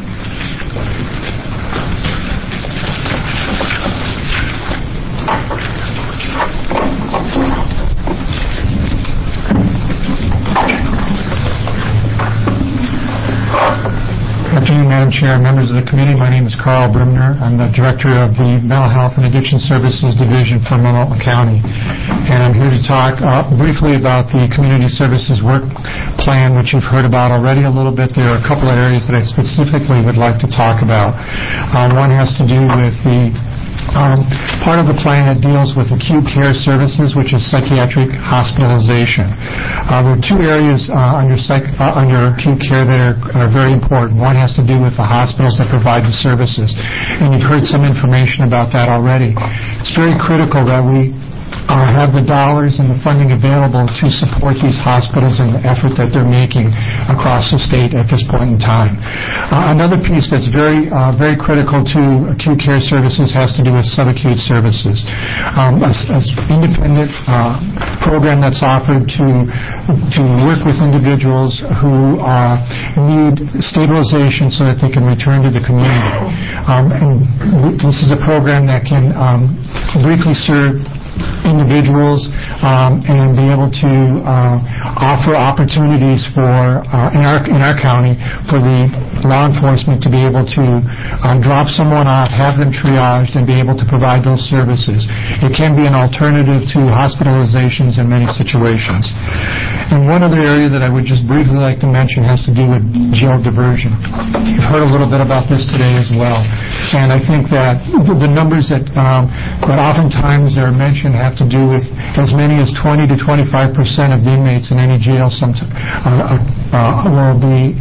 Good afternoon, Madam Chair, members of the committee. My name is Carl Bremner. I'm the Director of the Mental Health and Addiction Services Division for Multnomah County. And I'm here to talk briefly about the Community Services Work Plan, which you've heard about already a little bit. There are a couple of areas that I specifically would like to talk about. One has to do with the part of the plan that deals with acute care services, which is psychiatric hospitalization. There are two areas under acute care that are very important. One has to do with the hospitals that provide the services, and you've heard some information about that already. It's very critical that we have the dollars and the funding available to support these hospitals in the effort that they're making across the state at this point in time. Another piece that's very critical to acute care services has to do with subacute services. An independent program that's offered to work with individuals who need stabilization so that they can return to the community. And this is a program that can briefly serve individuals and be able to offer opportunities for in our county for the law enforcement to be able to drop someone off, have them triaged, and be able to provide those services. It can be an alternative to hospitalizations in many situations. And one other area that I would just briefly like to mention has to do with jail diversion. You've heard a little bit about this today as well. And I think that the numbers that oftentimes are mentioned have to do with as many as 20 to 25% of the inmates in any jail will be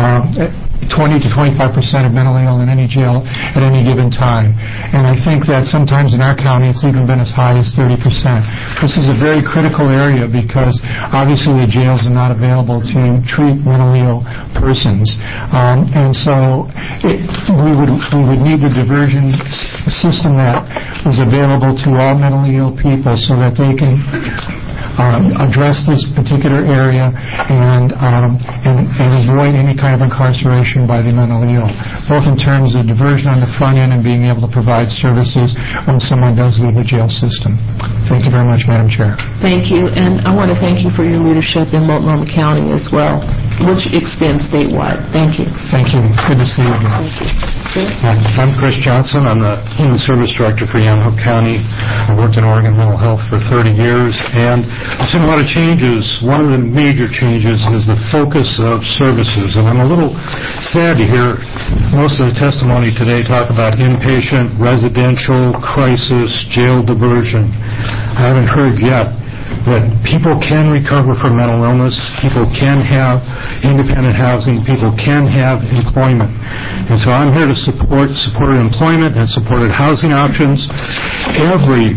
20 to 25% of mentally ill in any jail at any given time. And I think that sometimes in our county it's even been as high as 30%. This is a very critical area because obviously the jails are not available to treat mentally ill persons. And so we would need the diversion system that is available to all mentally ill people so that they can address this particular area and avoid any kind of incarceration by the mentally ill, both in terms of diversion on the front end and being able to provide services when someone does leave the jail system. Thank you very much, Madam Chair. Thank you, and I want to thank you for your leadership in Multnomah County as well, which extends statewide. Thank you. Thank you. It's good to see you again. Thank you. I'm Chris Johnson. I'm the Human Service Director for Yamaha County. I worked in Oregon Mental Health for 30 years, and I've seen a lot of changes. One of the major changes is the focus of services, and I'm a little sad to hear most of the testimony today talk about inpatient, residential, crisis, jail diversion. I haven't heard yet that people can recover from mental illness, people can have independent housing, people can have employment. And so I'm here to support supported employment and supported housing options. Every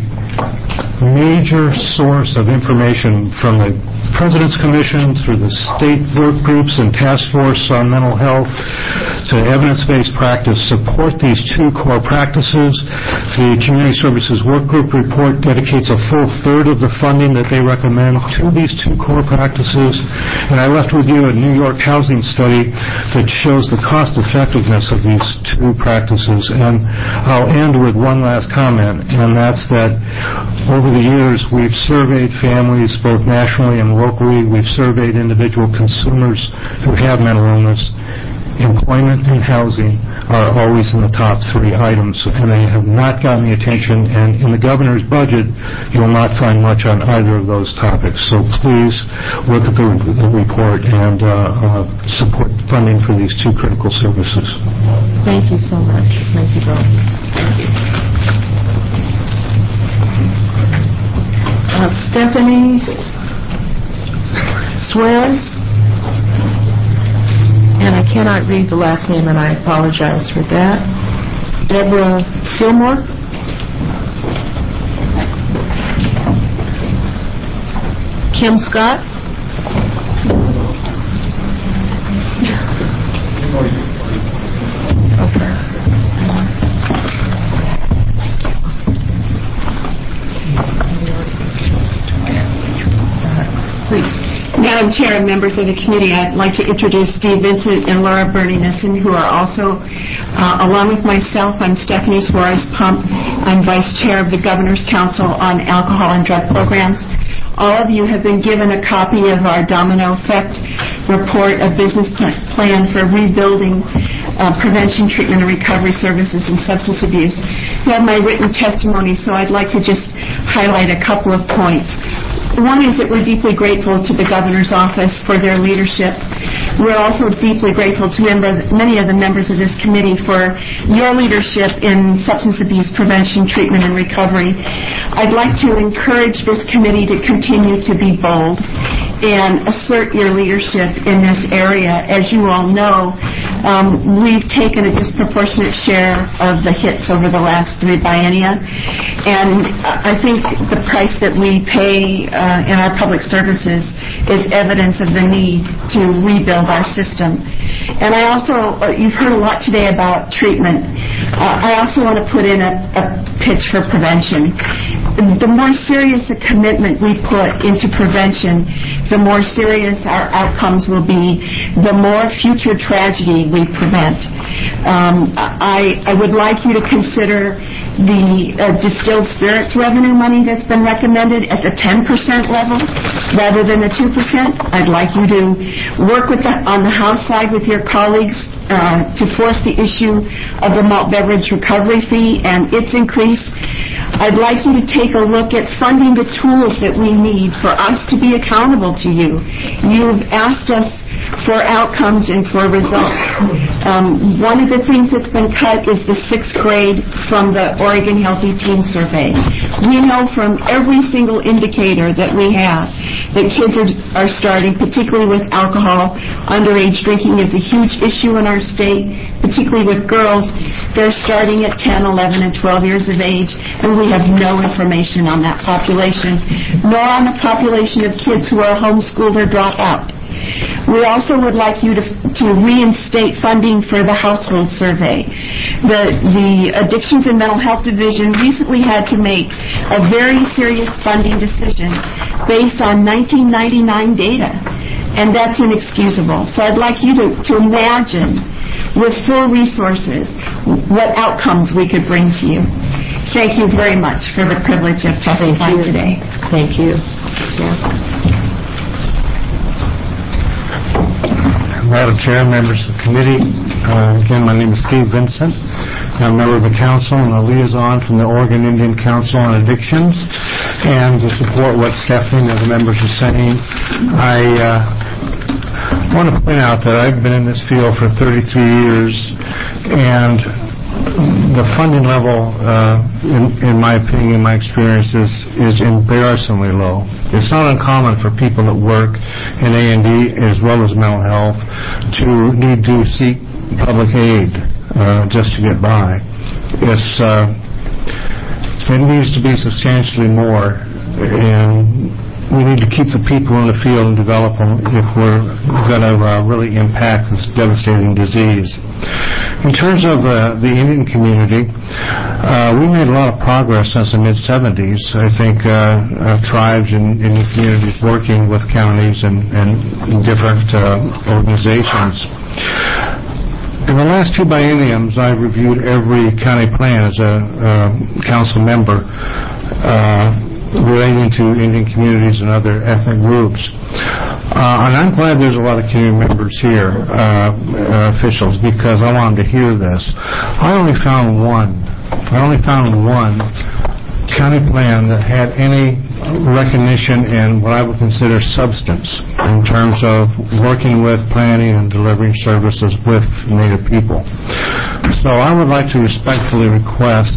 major source of information from the President's Commission through the state work groups and task force on mental health to evidence-based practice support these two core practices. The Community Services Work Group report dedicates a full third of the funding that they recommend to these two core practices. And I left with you a New York housing study that shows the cost effectiveness of these two practices. And I'll end with one last comment, and that's that over the years we've surveyed families both nationally and locally. We've surveyed individual consumers who have mental illness. Employment and housing are always in the top 3 items, and they have not gotten the attention, and in the governor's budget, you will not find much on either of those topics. So please look at the report and support funding for these 2 critical services. Thank you so much. Thank you, Bill. Thank you. Stephanie Suarez, and I cannot read the last name, and I apologize for that. Deborah Fillmore. Kim Scott. Madam Chair and members of the committee, I'd like to introduce Steve Vincent and Laura Bernie-Nissen, who are also, along with myself, I'm Stephanie Suarez-Pump. I'm Vice Chair of the Governor's Council on Alcohol and Drug Programs. All of you have been given a copy of our domino effect report, a business plan for rebuilding prevention, treatment, and recovery services in substance abuse. You have my written testimony, so I'd like to just highlight a couple of points. One is that we're deeply grateful to the Governor's Office for their leadership. We're also deeply grateful to many of the members of this committee for your leadership in substance abuse prevention, treatment, and recovery. I'd like to encourage this committee to continue to be bold and assert your leadership in this area. As you all know, we've taken a disproportionate share of the hits over the last 3 biennia, and I think the price that we pay in our public services is evidence of the need to rebuild our system. And I also, you've heard a lot today about treatment. I also want to put in a pitch for prevention. The more serious a commitment we put into prevention, the more serious our outcomes will be, the more future tragedy we prevent. I would like you to consider the distilled spirits revenue money that's been recommended at the 10% level rather than the 2%. I'd like you to work on the House side with your colleagues to force the issue of the malt beverage recovery fee and its increase. I'd like you to take a look at funding the tools that we need for us to be accountable to you. You've asked us for outcomes and for results. One of the things that's been cut is the 6th grade from the Oregon Healthy Teen Survey. We know from every single indicator that we have that kids are starting, particularly with alcohol. Underage drinking is a huge issue in our state, particularly with girls. They're starting at 10, 11, and 12 years of age, and we have no information on that population, nor on the population of kids who are homeschooled or drop out. We also would like you to reinstate funding for the household survey. The Addictions and Mental Health Division recently had to make a very serious funding decision based on 1999 data, and that's inexcusable. So I'd like you to imagine, with full resources, what outcomes we could bring to you. Thank you very much for the privilege of testifying today. Thank you. Madam Chair, members of the committee, again, my name is Steve Vincent. I'm a member of the council and a liaison from the Oregon Indian Council on Addictions. And to support what Stephanie and the members are saying, I want to point out that I've been in this field for 33 years, and the funding level, in my opinion, in my experience, is embarrassingly low. It's not uncommon for people that work in A&D as well as mental health to need to seek public aid just to get by. It needs to be substantially more, and we need to keep the people in the field and develop them if we're going to really impact this devastating disease. In terms of the Indian community, we made a lot of progress since the mid-'70s. I think tribes and Indian communities working with counties and different organizations. In the last 2 bienniums, I reviewed every county plan as a council member relating to Indian communities and other ethnic groups. And I'm glad there's a lot of community members here, officials, because I wanted to hear this. I only found one county plan that had any recognition in what I would consider substance in terms of working with, planning, and delivering services with Native people. So I would like to respectfully request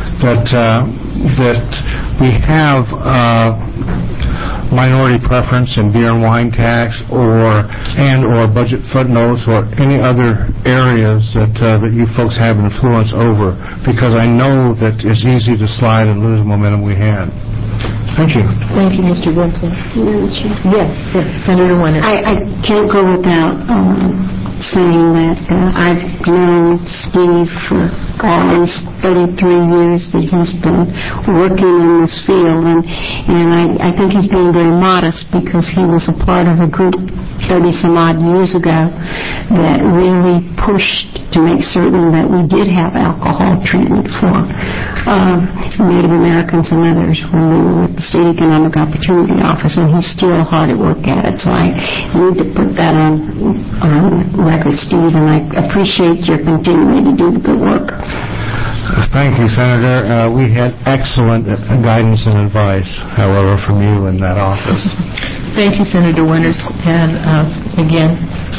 that we have minority preference in beer and wine tax or budget footnotes or any other areas that you folks have influence over, because I know that it's easy to slide and lose the momentum we had. Thank you. Thank you, Mr. Vincent. Yes, Senator Winter. I can't go without saying that I've known Steve for all these 33 years that he's been working in this field, and I think he's being very modest because he was a part of a group 30-some-odd years ago that really pushed to make certain that we did have alcohol treatment for Native Americans and others when we were with the State Economic Opportunity Office, and he's still hard at work at it. So I need to put that on record, Steve, and I appreciate your continuing to do the good work. Thank you, Senator. We had excellent guidance and advice, however, from you in that office. Thank you, Senator Winters. And again,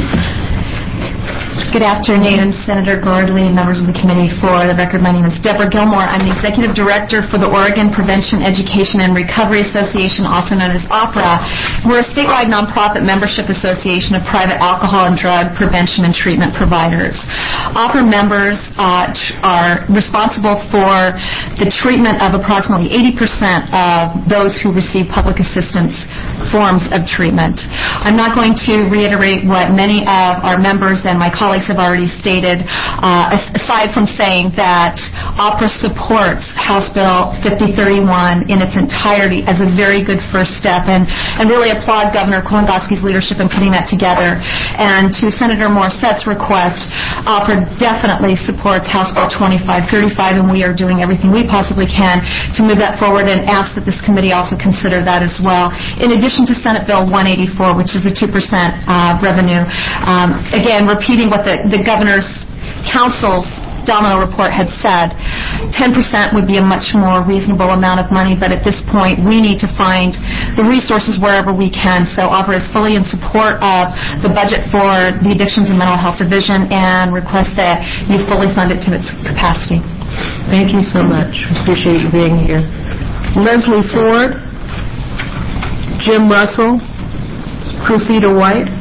Good afternoon, Senator Gordley, members of the committee. For the record, my name is Deborah Gilmore. I'm the Executive Director for the Oregon Prevention, Education, and Recovery Association, also known as OPRA. We're a statewide nonprofit membership association of private alcohol and drug prevention and treatment providers. OPRA members are responsible for the treatment of approximately 80% of those who receive public assistance forms of treatment. I'm not going to reiterate what many of our members and my colleagues have already stated, aside from saying that OPRA supports House Bill 5031 in its entirety as a very good first step, and really applaud Governor Kulongoski's leadership in putting that together. And to Senator Morissette's request, OPRA definitely supports House Bill 2535, and we are doing everything we possibly can to move that forward, and ask that this committee also consider that as well, in addition to Senate Bill 184, which is a 2% revenue. Again, repeating what the Governor's Council's domino report had said, 10% would be a much more reasonable amount of money, but at this point we need to find the resources wherever we can. So OPRA is fully in support of the budget for the Addictions and Mental Health Division and request that you fully fund it to its capacity. Thank you so much. Appreciate you being here. Leslie Ford, Jim Russell, Cressida White.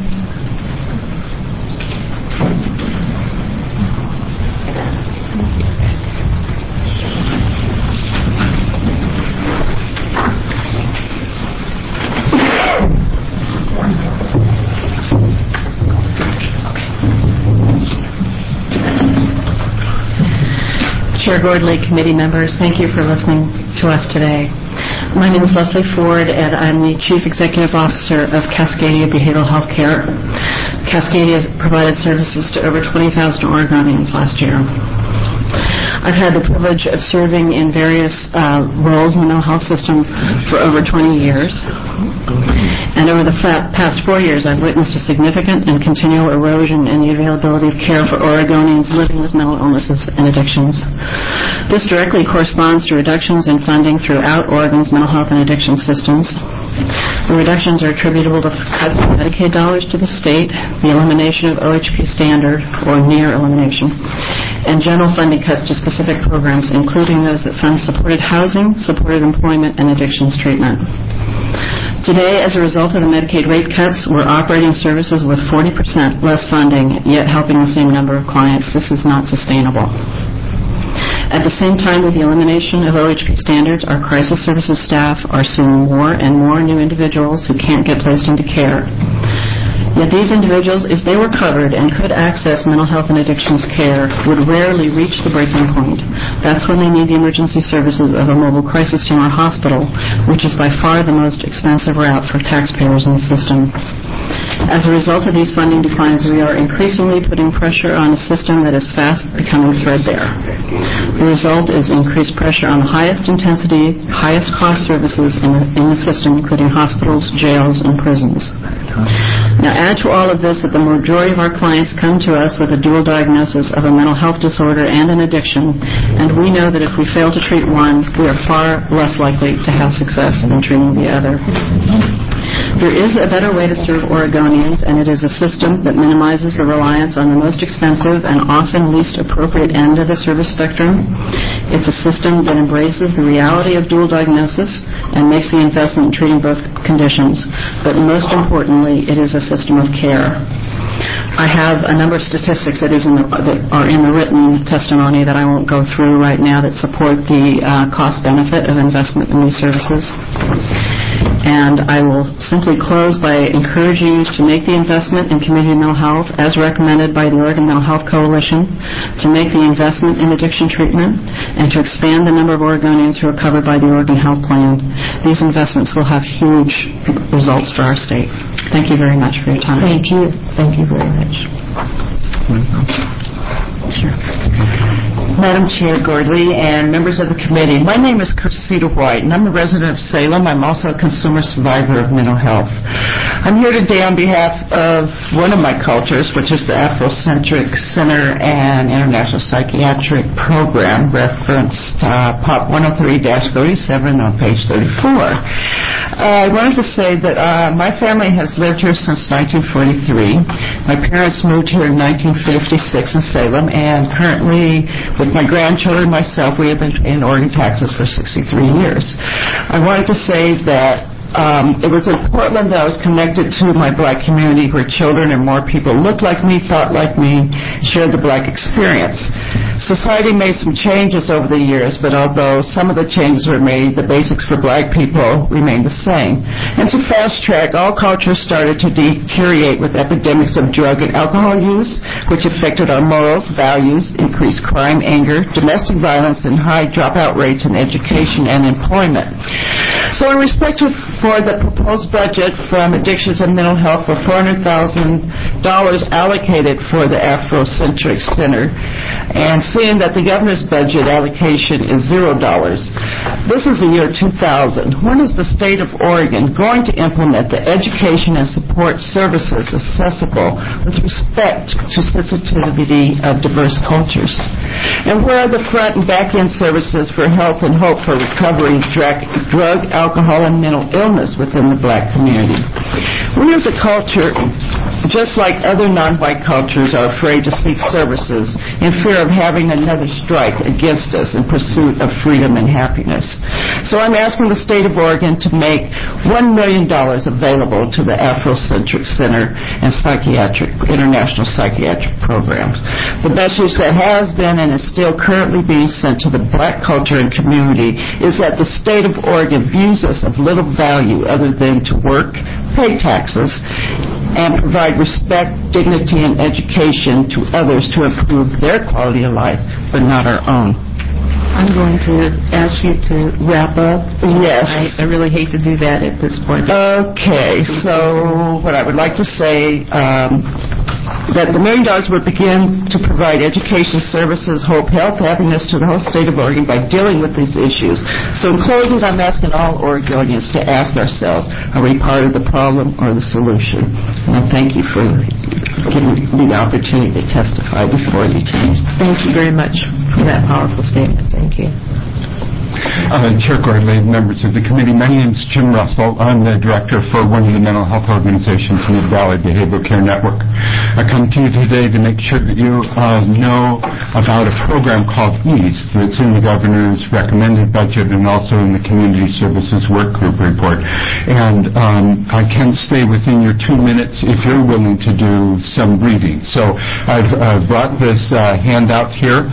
Chair Gordley, committee members, thank you for listening to us today. My name is Leslie Ford, and I'm the Chief Executive Officer of Cascadia Behavioral Health Care. Cascadia provided services to over 20,000 Oregonians last year. I've had the privilege of serving in various roles in the mental health system for over 20 years. And over the past 4 years, I've witnessed a significant and continual erosion in the availability of care for Oregonians living with mental illnesses and addictions. This directly corresponds to reductions in funding throughout Oregon's mental health and addiction systems. The reductions are attributable to cuts in Medicaid dollars to the state, the elimination of OHP standard, or near elimination, and general funding cuts to specific programs, including those that fund supported housing, supported employment, and addictions treatment. Today, as a result of the Medicaid rate cuts, we're operating services with 40% less funding, yet helping the same number of clients. This is not sustainable. At the same time, with the elimination of OHP standards, our crisis services staff are seeing more and more new individuals who can't get placed into care. Yet these individuals, if they were covered and could access mental health and addictions care, would rarely reach the breaking point. That's when they need the emergency services of a mobile crisis team or hospital, which is by far the most expensive route for taxpayers in the system. As a result of these funding declines, we are increasingly putting pressure on a system that is fast becoming threadbare. The result is increased pressure on the highest intensity, highest cost services in the system, including hospitals, jails, and prisons. Now, add to all of this that the majority of our clients come to us with a dual diagnosis of a mental health disorder and an addiction, and we know that if we fail to treat one, we are far less likely to have success in treating the other. There is a better way to serve Oregonians, and it is a system that minimizes the reliance on the most expensive and often least appropriate end of the service spectrum. It's a system that embraces the reality of dual diagnosis and makes the investment in treating both conditions. But most importantly, it is a system of care. I have a number of statistics that are in the written testimony that I won't go through right now that support the cost-benefit of investment in these services. And I will simply close by encouraging you to make the investment in community mental health as recommended by the Oregon Mental Health Coalition, to make the investment in addiction treatment, and to expand the number of Oregonians who are covered by the Oregon Health Plan. These investments will have huge results for our state. Thank you very much for your time. Thank you. Thank you very much. Sure. Madam Chair Gordley and members of the committee, my name is Cressida White, and I'm a resident of Salem. I'm also a consumer survivor of mental health. I'm here today on behalf of one of my cultures, which is the Afrocentric Center and International Psychiatric Program, referenced Pop 103-37 on page 34. I wanted to say that my family has lived here since 1943. My parents moved here in 1956 in Salem, and currently, with my grandchildren and myself, we have been in Oregon, Texas for 63 years. I wanted to say that it was in Portland that I was connected to my black community, where children and more people looked like me, thought like me, shared the black experience. Society made some changes over the years, but although some of the changes were made, the basics for black people remained the same. And to fast track, all cultures started to deteriorate with epidemics of drug and alcohol use, which affected our morals, values, increased crime, anger, domestic violence, and high dropout rates in education and employment. So in respect for the proposed budget from Addictions and Mental Health for $400,000 allocated for the Afrocentric Center, and seeing that the governor's budget allocation is $0. This is the year 2000. When is the state of Oregon going to implement the education and support services accessible with respect to sensitivity of diverse cultures? And where are the front and back end services for health and hope for recovery, drug, alcohol, and mental illness within the black community? We as a culture, just like other non-white cultures, are afraid to seek services in fear of having another strike against us in pursuit of freedom and happiness. So I'm asking the state of Oregon to make $1 million available to the Afrocentric Center and International Psychiatric Programs. The message that has been and is still currently being sent to the black culture and community is that the state of Oregon views us of little value other than to work, pay taxes, and provide respect, dignity, and education to others to improve their quality of life, but not our own. I'm going to ask you to wrap up. Yes. I really hate to do that at this point. Okay, so what I would like to say, that the $1 million would begin to provide education services, hope, health, happiness to the whole state of Oregon by dealing with these issues. So in closing, I'm asking all Oregonians to ask ourselves, are we part of the problem or the solution? And I thank you for giving me the opportunity to testify before you tonight. Thank you very much for that powerful statement. Thank you. Chair Gordley, members of the committee, my name is Jim Russell. I'm the director for one of the mental health organizations, Mid-Valley Behavioral Care Network. I come to you today to make sure that you know about a program called EASE that's in the governor's recommended budget and also in the Community Services Work Group report. And I can stay within your 2 minutes if you're willing to do some reading. So I've brought this handout here.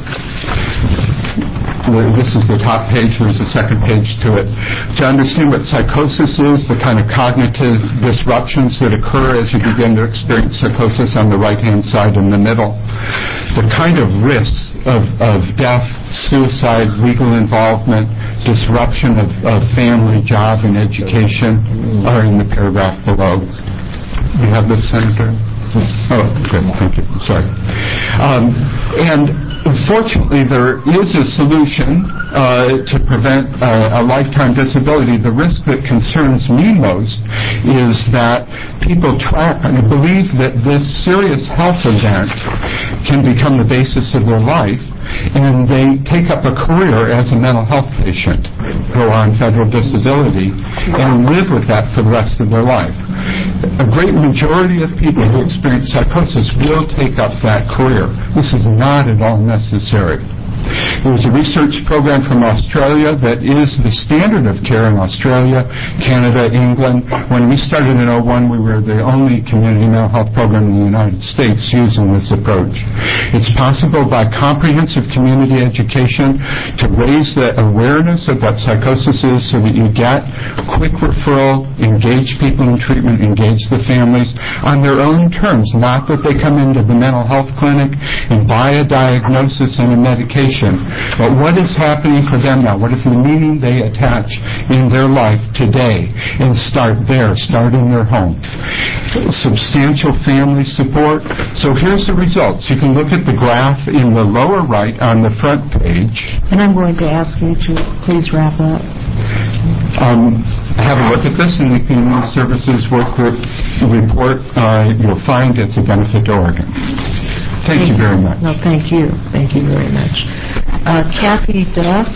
This is the top page. There's a second page to it. To understand what psychosis is, the kind of cognitive disruptions that occur as you begin to experience psychosis on the right-hand side in the middle, the kind of risks of death, suicide, legal involvement, disruption of family, job, and education are in the paragraph below. You have this, Senator? Oh, good. Thank you. Sorry. And Unfortunately, there is a solution to prevent a lifetime disability. The risk that concerns me most is that people believe that this serious health event can become the basis of their life, and they take up a career as a mental health patient, go on federal disability, and live with that for the rest of their life. A great majority of people who experience psychosis will take up that career. This is not at all necessary. There's a research program from Australia that is the standard of care in Australia, Canada, England. When we started in 2001, we were the only community mental health program in the United States using this approach. It's possible by comprehensive community education to raise the awareness of what psychosis is so that you get quick referral, engage people in treatment, engage the families on their own terms, not that they come into the mental health clinic and buy a diagnosis and a medication. But what is happening for them now? What is the meaning they attach in their life today? And start there, start in their home. Substantial family support. So here's the results. You can look at the graph in the lower right on the front page. And I'm going to ask you to please wrap up. Have a look at this in the Community Services Workgroup report. You'll find it's a benefit to Oregon. Thank you very much. No, thank you. Thank you very much. Kathy Duff.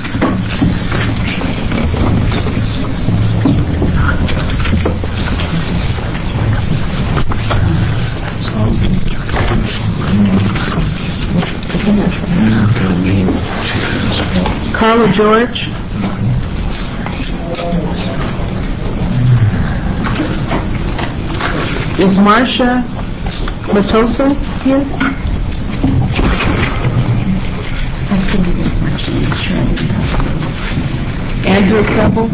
Carla George. Is Marcia Matosa here? Andrew Preble?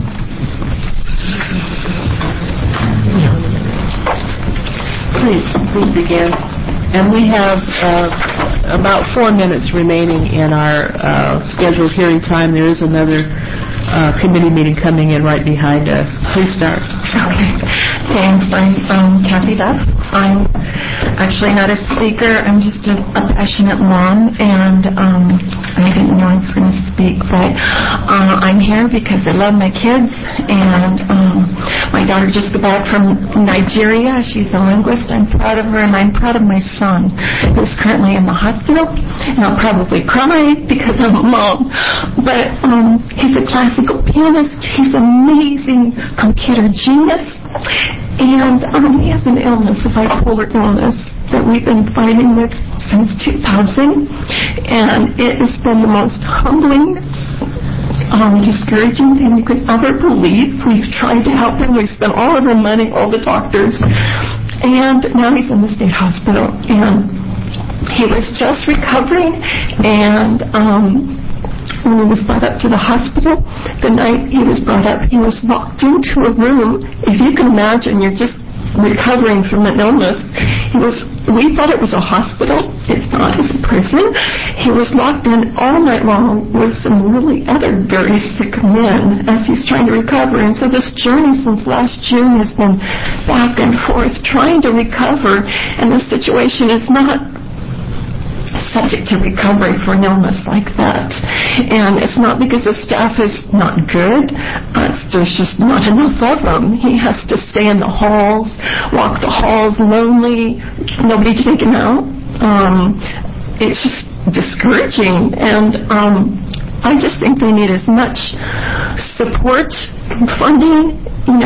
Please begin. And we have about 4 minutes remaining in our scheduled hearing time. There is another committee meeting coming in right behind us. Please start. Okay. Thanks. I'm Kathy Duff. I'm actually not a speaker. I'm just a passionate mom, and I didn't know I was going to speak, but I'm here because I love my kids, and my daughter just got back from Nigeria. She's a linguist. I'm proud of her, and I'm proud of my son, who's currently in the hospital, and I'll probably cry because I'm a mom, but he's a classical pianist. He's an amazing computer genius, and he has an illness, a bipolar illness, that we've been fighting with since 2000, and it has been the most humbling, discouraging thing you could ever believe. We've tried to help him. We've spent all of our money, all the doctors, and now he's in the state hospital, and he was just recovering, and when he was brought up to the hospital, the night he was brought up, he was locked into a room. If you can imagine, you're just recovering from an illness. We thought it was a hospital. It's not. It's a prison. He was locked in all night long with some really other very sick men as he's trying to recover. And so this journey since last June has been back and forth trying to recover, and the situation is not subject to recovery for an illness like that. And it's not because the staff is not good. There's just not enough of them. He has to stay in the halls, walk the halls lonely, nobody to take him out. It's just discouraging. And I just think they need as much support and funding,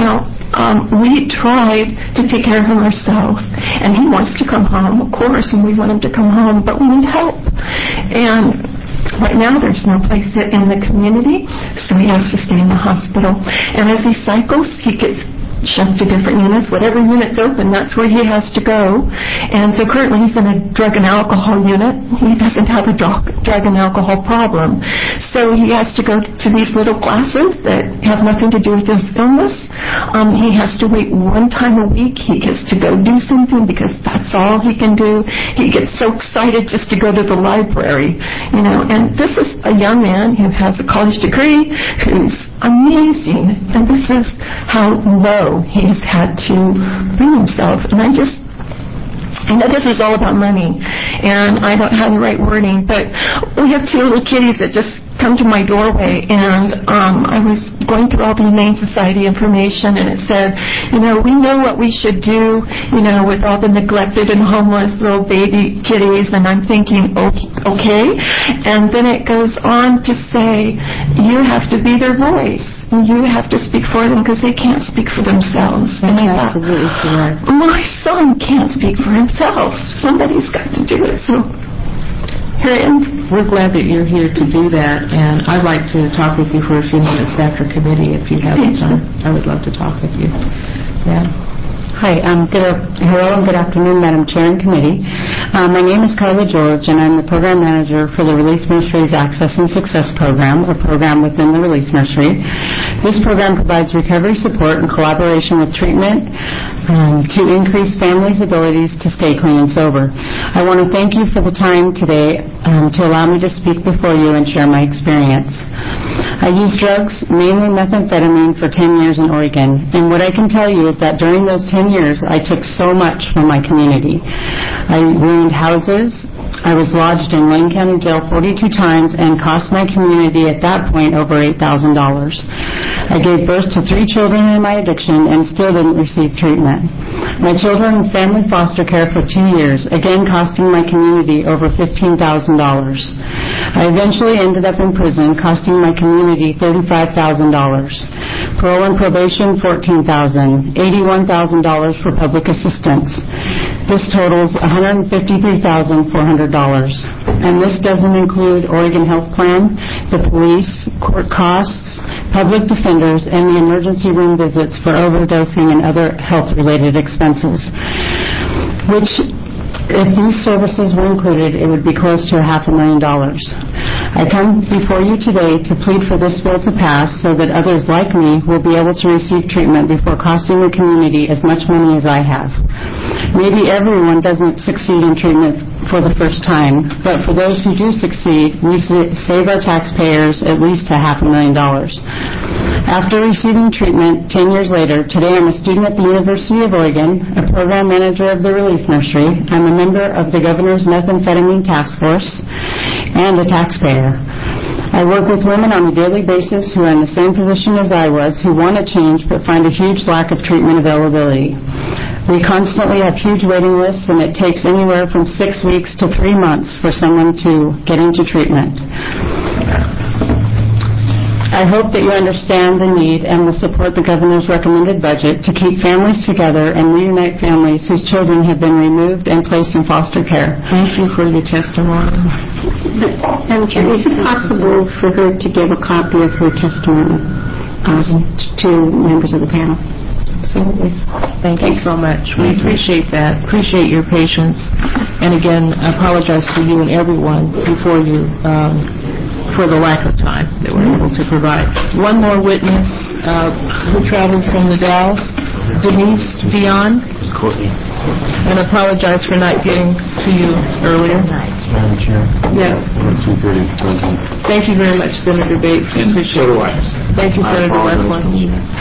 we tried to take care of him ourselves, and he wants to come home, of course, and we want him to come home, but we need help. And right now there's no place in the community, so he has to stay in the hospital. And as he cycles, he gets shoved to different units. Whatever unit's open, that's where he has to go. And so currently he's in a drug and alcohol unit. He doesn't have a drug and alcohol problem. So he has to go to these little classes that have nothing to do with his illness. He has to wait one time a week. He gets to go do something because that's all he can do. He gets so excited just to go to the library, and this is a young man who has a college degree, who's amazing, and this is how low he has had to bring himself. And I know this is all about money, and I don't have the right wording, but we have 2 little kitties that just come to my doorway, and I was going through all the Humane Society information, and it said, we know what we should do, with all the neglected and homeless little baby kitties, and I'm thinking, okay, and then it goes on to say, you have to be their voice. You have to speak for them because they can't speak for themselves. That's absolutely correct. My son can't speak for himself. Somebody's got to do it. So here I am. We're glad that you're here to do that, and I'd like to talk with you for a few minutes after committee if you have the time. I would love to talk with you. Yeah. Hi, hello and good afternoon, Madam Chair and Committee. My name is Carla George, and I'm the Program Manager for the Relief Nursery's Access and Success Program, a program within the Relief Nursery. This program provides recovery support in collaboration with treatment to increase families' abilities to stay clean and sober. I want to thank you for the time today to allow me to speak before you and share my experience. I used drugs, mainly methamphetamine, for 10 years in Oregon, and what I can tell you is that during those 10 years, I took so much from my community. I ruined houses. I was lodged in Wayne County Jail 42 times and cost my community at that point over $8,000. I gave birth to 3 children in my addiction and still didn't receive treatment. My children in family foster care for 2 years, again costing my community over $15,000. I eventually ended up in prison, costing my community $35,000. Parole and probation, $14,000. $81,000 for public assistance. This totals $153,400. And this doesn't include Oregon Health Plan, the police, court costs, public defenders, and the emergency room visits for overdosing and other health-related expenses, which, if these services were included, it would be close to $500,000. I come before you today to plead for this bill to pass so that others like me will be able to receive treatment before costing the community as much money as I have. Maybe everyone doesn't succeed in treatment for the first time, but for those who do succeed, we save our taxpayers at least $500,000. After receiving treatment 10 years later, today I'm a student at the University of Oregon, a program manager of the Relief Nursery. I'm a member of the Governor's Methamphetamine Task Force and a taxpayer. I work with women on a daily basis who are in the same position as I was, who want to change but find a huge lack of treatment availability. We constantly have huge waiting lists, and it takes anywhere from 6 weeks to 3 months for someone to get into treatment. I hope that you understand the need and will support the Governor's recommended budget to keep families together and reunite families whose children have been removed and placed in foster care. Thank you for your testimony. Is it possible for her to give a copy of her testimony to members of the panel? Absolutely. Thank you so much. We appreciate that. Appreciate your patience. And again, I apologize to you and everyone before you for the lack of time that we're able to provide. One more witness who traveled from the Dalles, Denise Dion. And I apologize for not getting to you earlier. Madam Chair. Yes. 2:30, President. Thank you very much, Senator Bates. And so do I. Thank you, Senator Westland.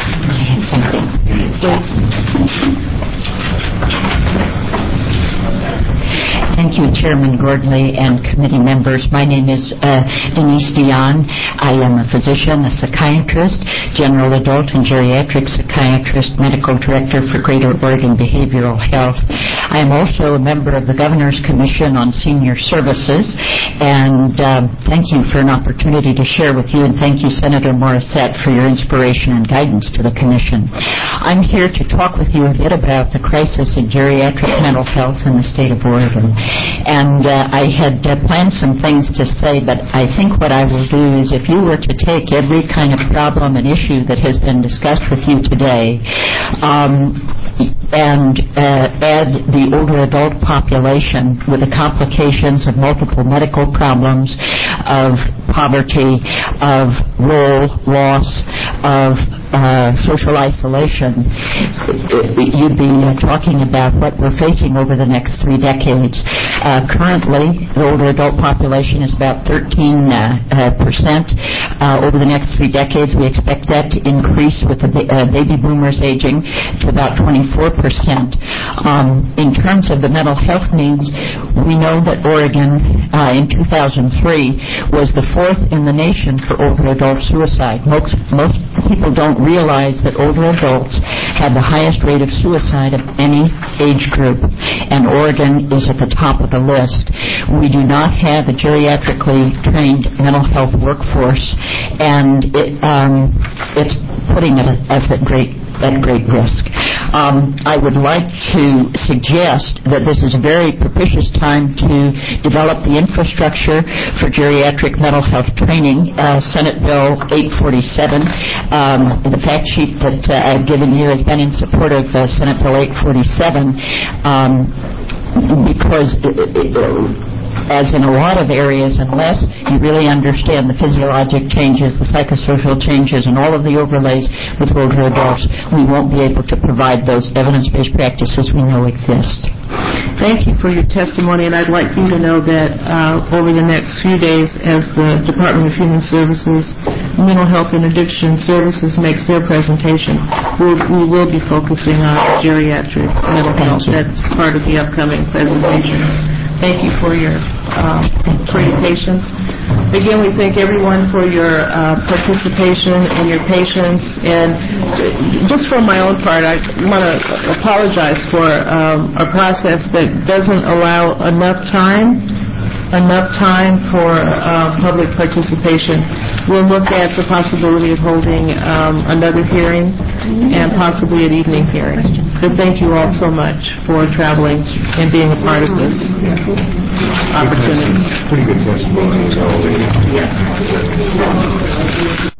Thank you, Chairman Gordley and committee members. My name is Denise Dion. I am a physician, a psychiatrist, general adult and geriatric psychiatrist, medical director for Greater Oregon Behavioral Health. I am also a member of the Governor's Commission on Senior Services, and thank you for an opportunity to share with you, and thank you, Senator Morissette, for your inspiration and guidance to the Commission. I'm here to talk with you a bit about the crisis in geriatric mental health in the state of Oregon. And I had planned some things to say, but I think what I will do is if you were to take every kind of problem and issue that has been discussed with you today and add the older adult population with the complications of multiple medical problems, of poverty, of role loss, of social isolation, you'd be talking about what we're facing over the next 3 decades. Currently, the older adult population is about 13%. Over the next 3 decades, we expect that to increase with the baby boomers aging to about 24%. In terms of the mental health needs, we know that Oregon in 2003 was the 4th in the nation for older adult suicide. Most people don't realize that older adults have the highest rate of suicide of any age group, and Oregon is at the top of the list. We do not have a geriatrically trained mental health workforce, and it's putting us at great risk. I would like to suggest that this is a very propitious time to develop the infrastructure for geriatric mental health training. Senate Bill 847, the fact sheet that I've given you has been in support of Senate Bill 847 because as in a lot of areas, unless you really understand the physiologic changes, the psychosocial changes, and all of the overlays with older adults, we won't be able to provide those evidence-based practices we know exist. Thank you for your testimony, and I'd like you to know that over the next few days, as the Department of Human Services, Mental Health and Addiction Services makes their presentation, we will be focusing on geriatric mental health. That's part of the upcoming presentations. Thank you for your patience. Again, we thank everyone for your participation and your patience. And just for my own part, I want to apologize for a process that doesn't allow enough time for public participation. We'll look at the possibility of holding another hearing and possibly an evening hearing. But thank you all so much for traveling and being a part of this opportunity. Pretty good testimony.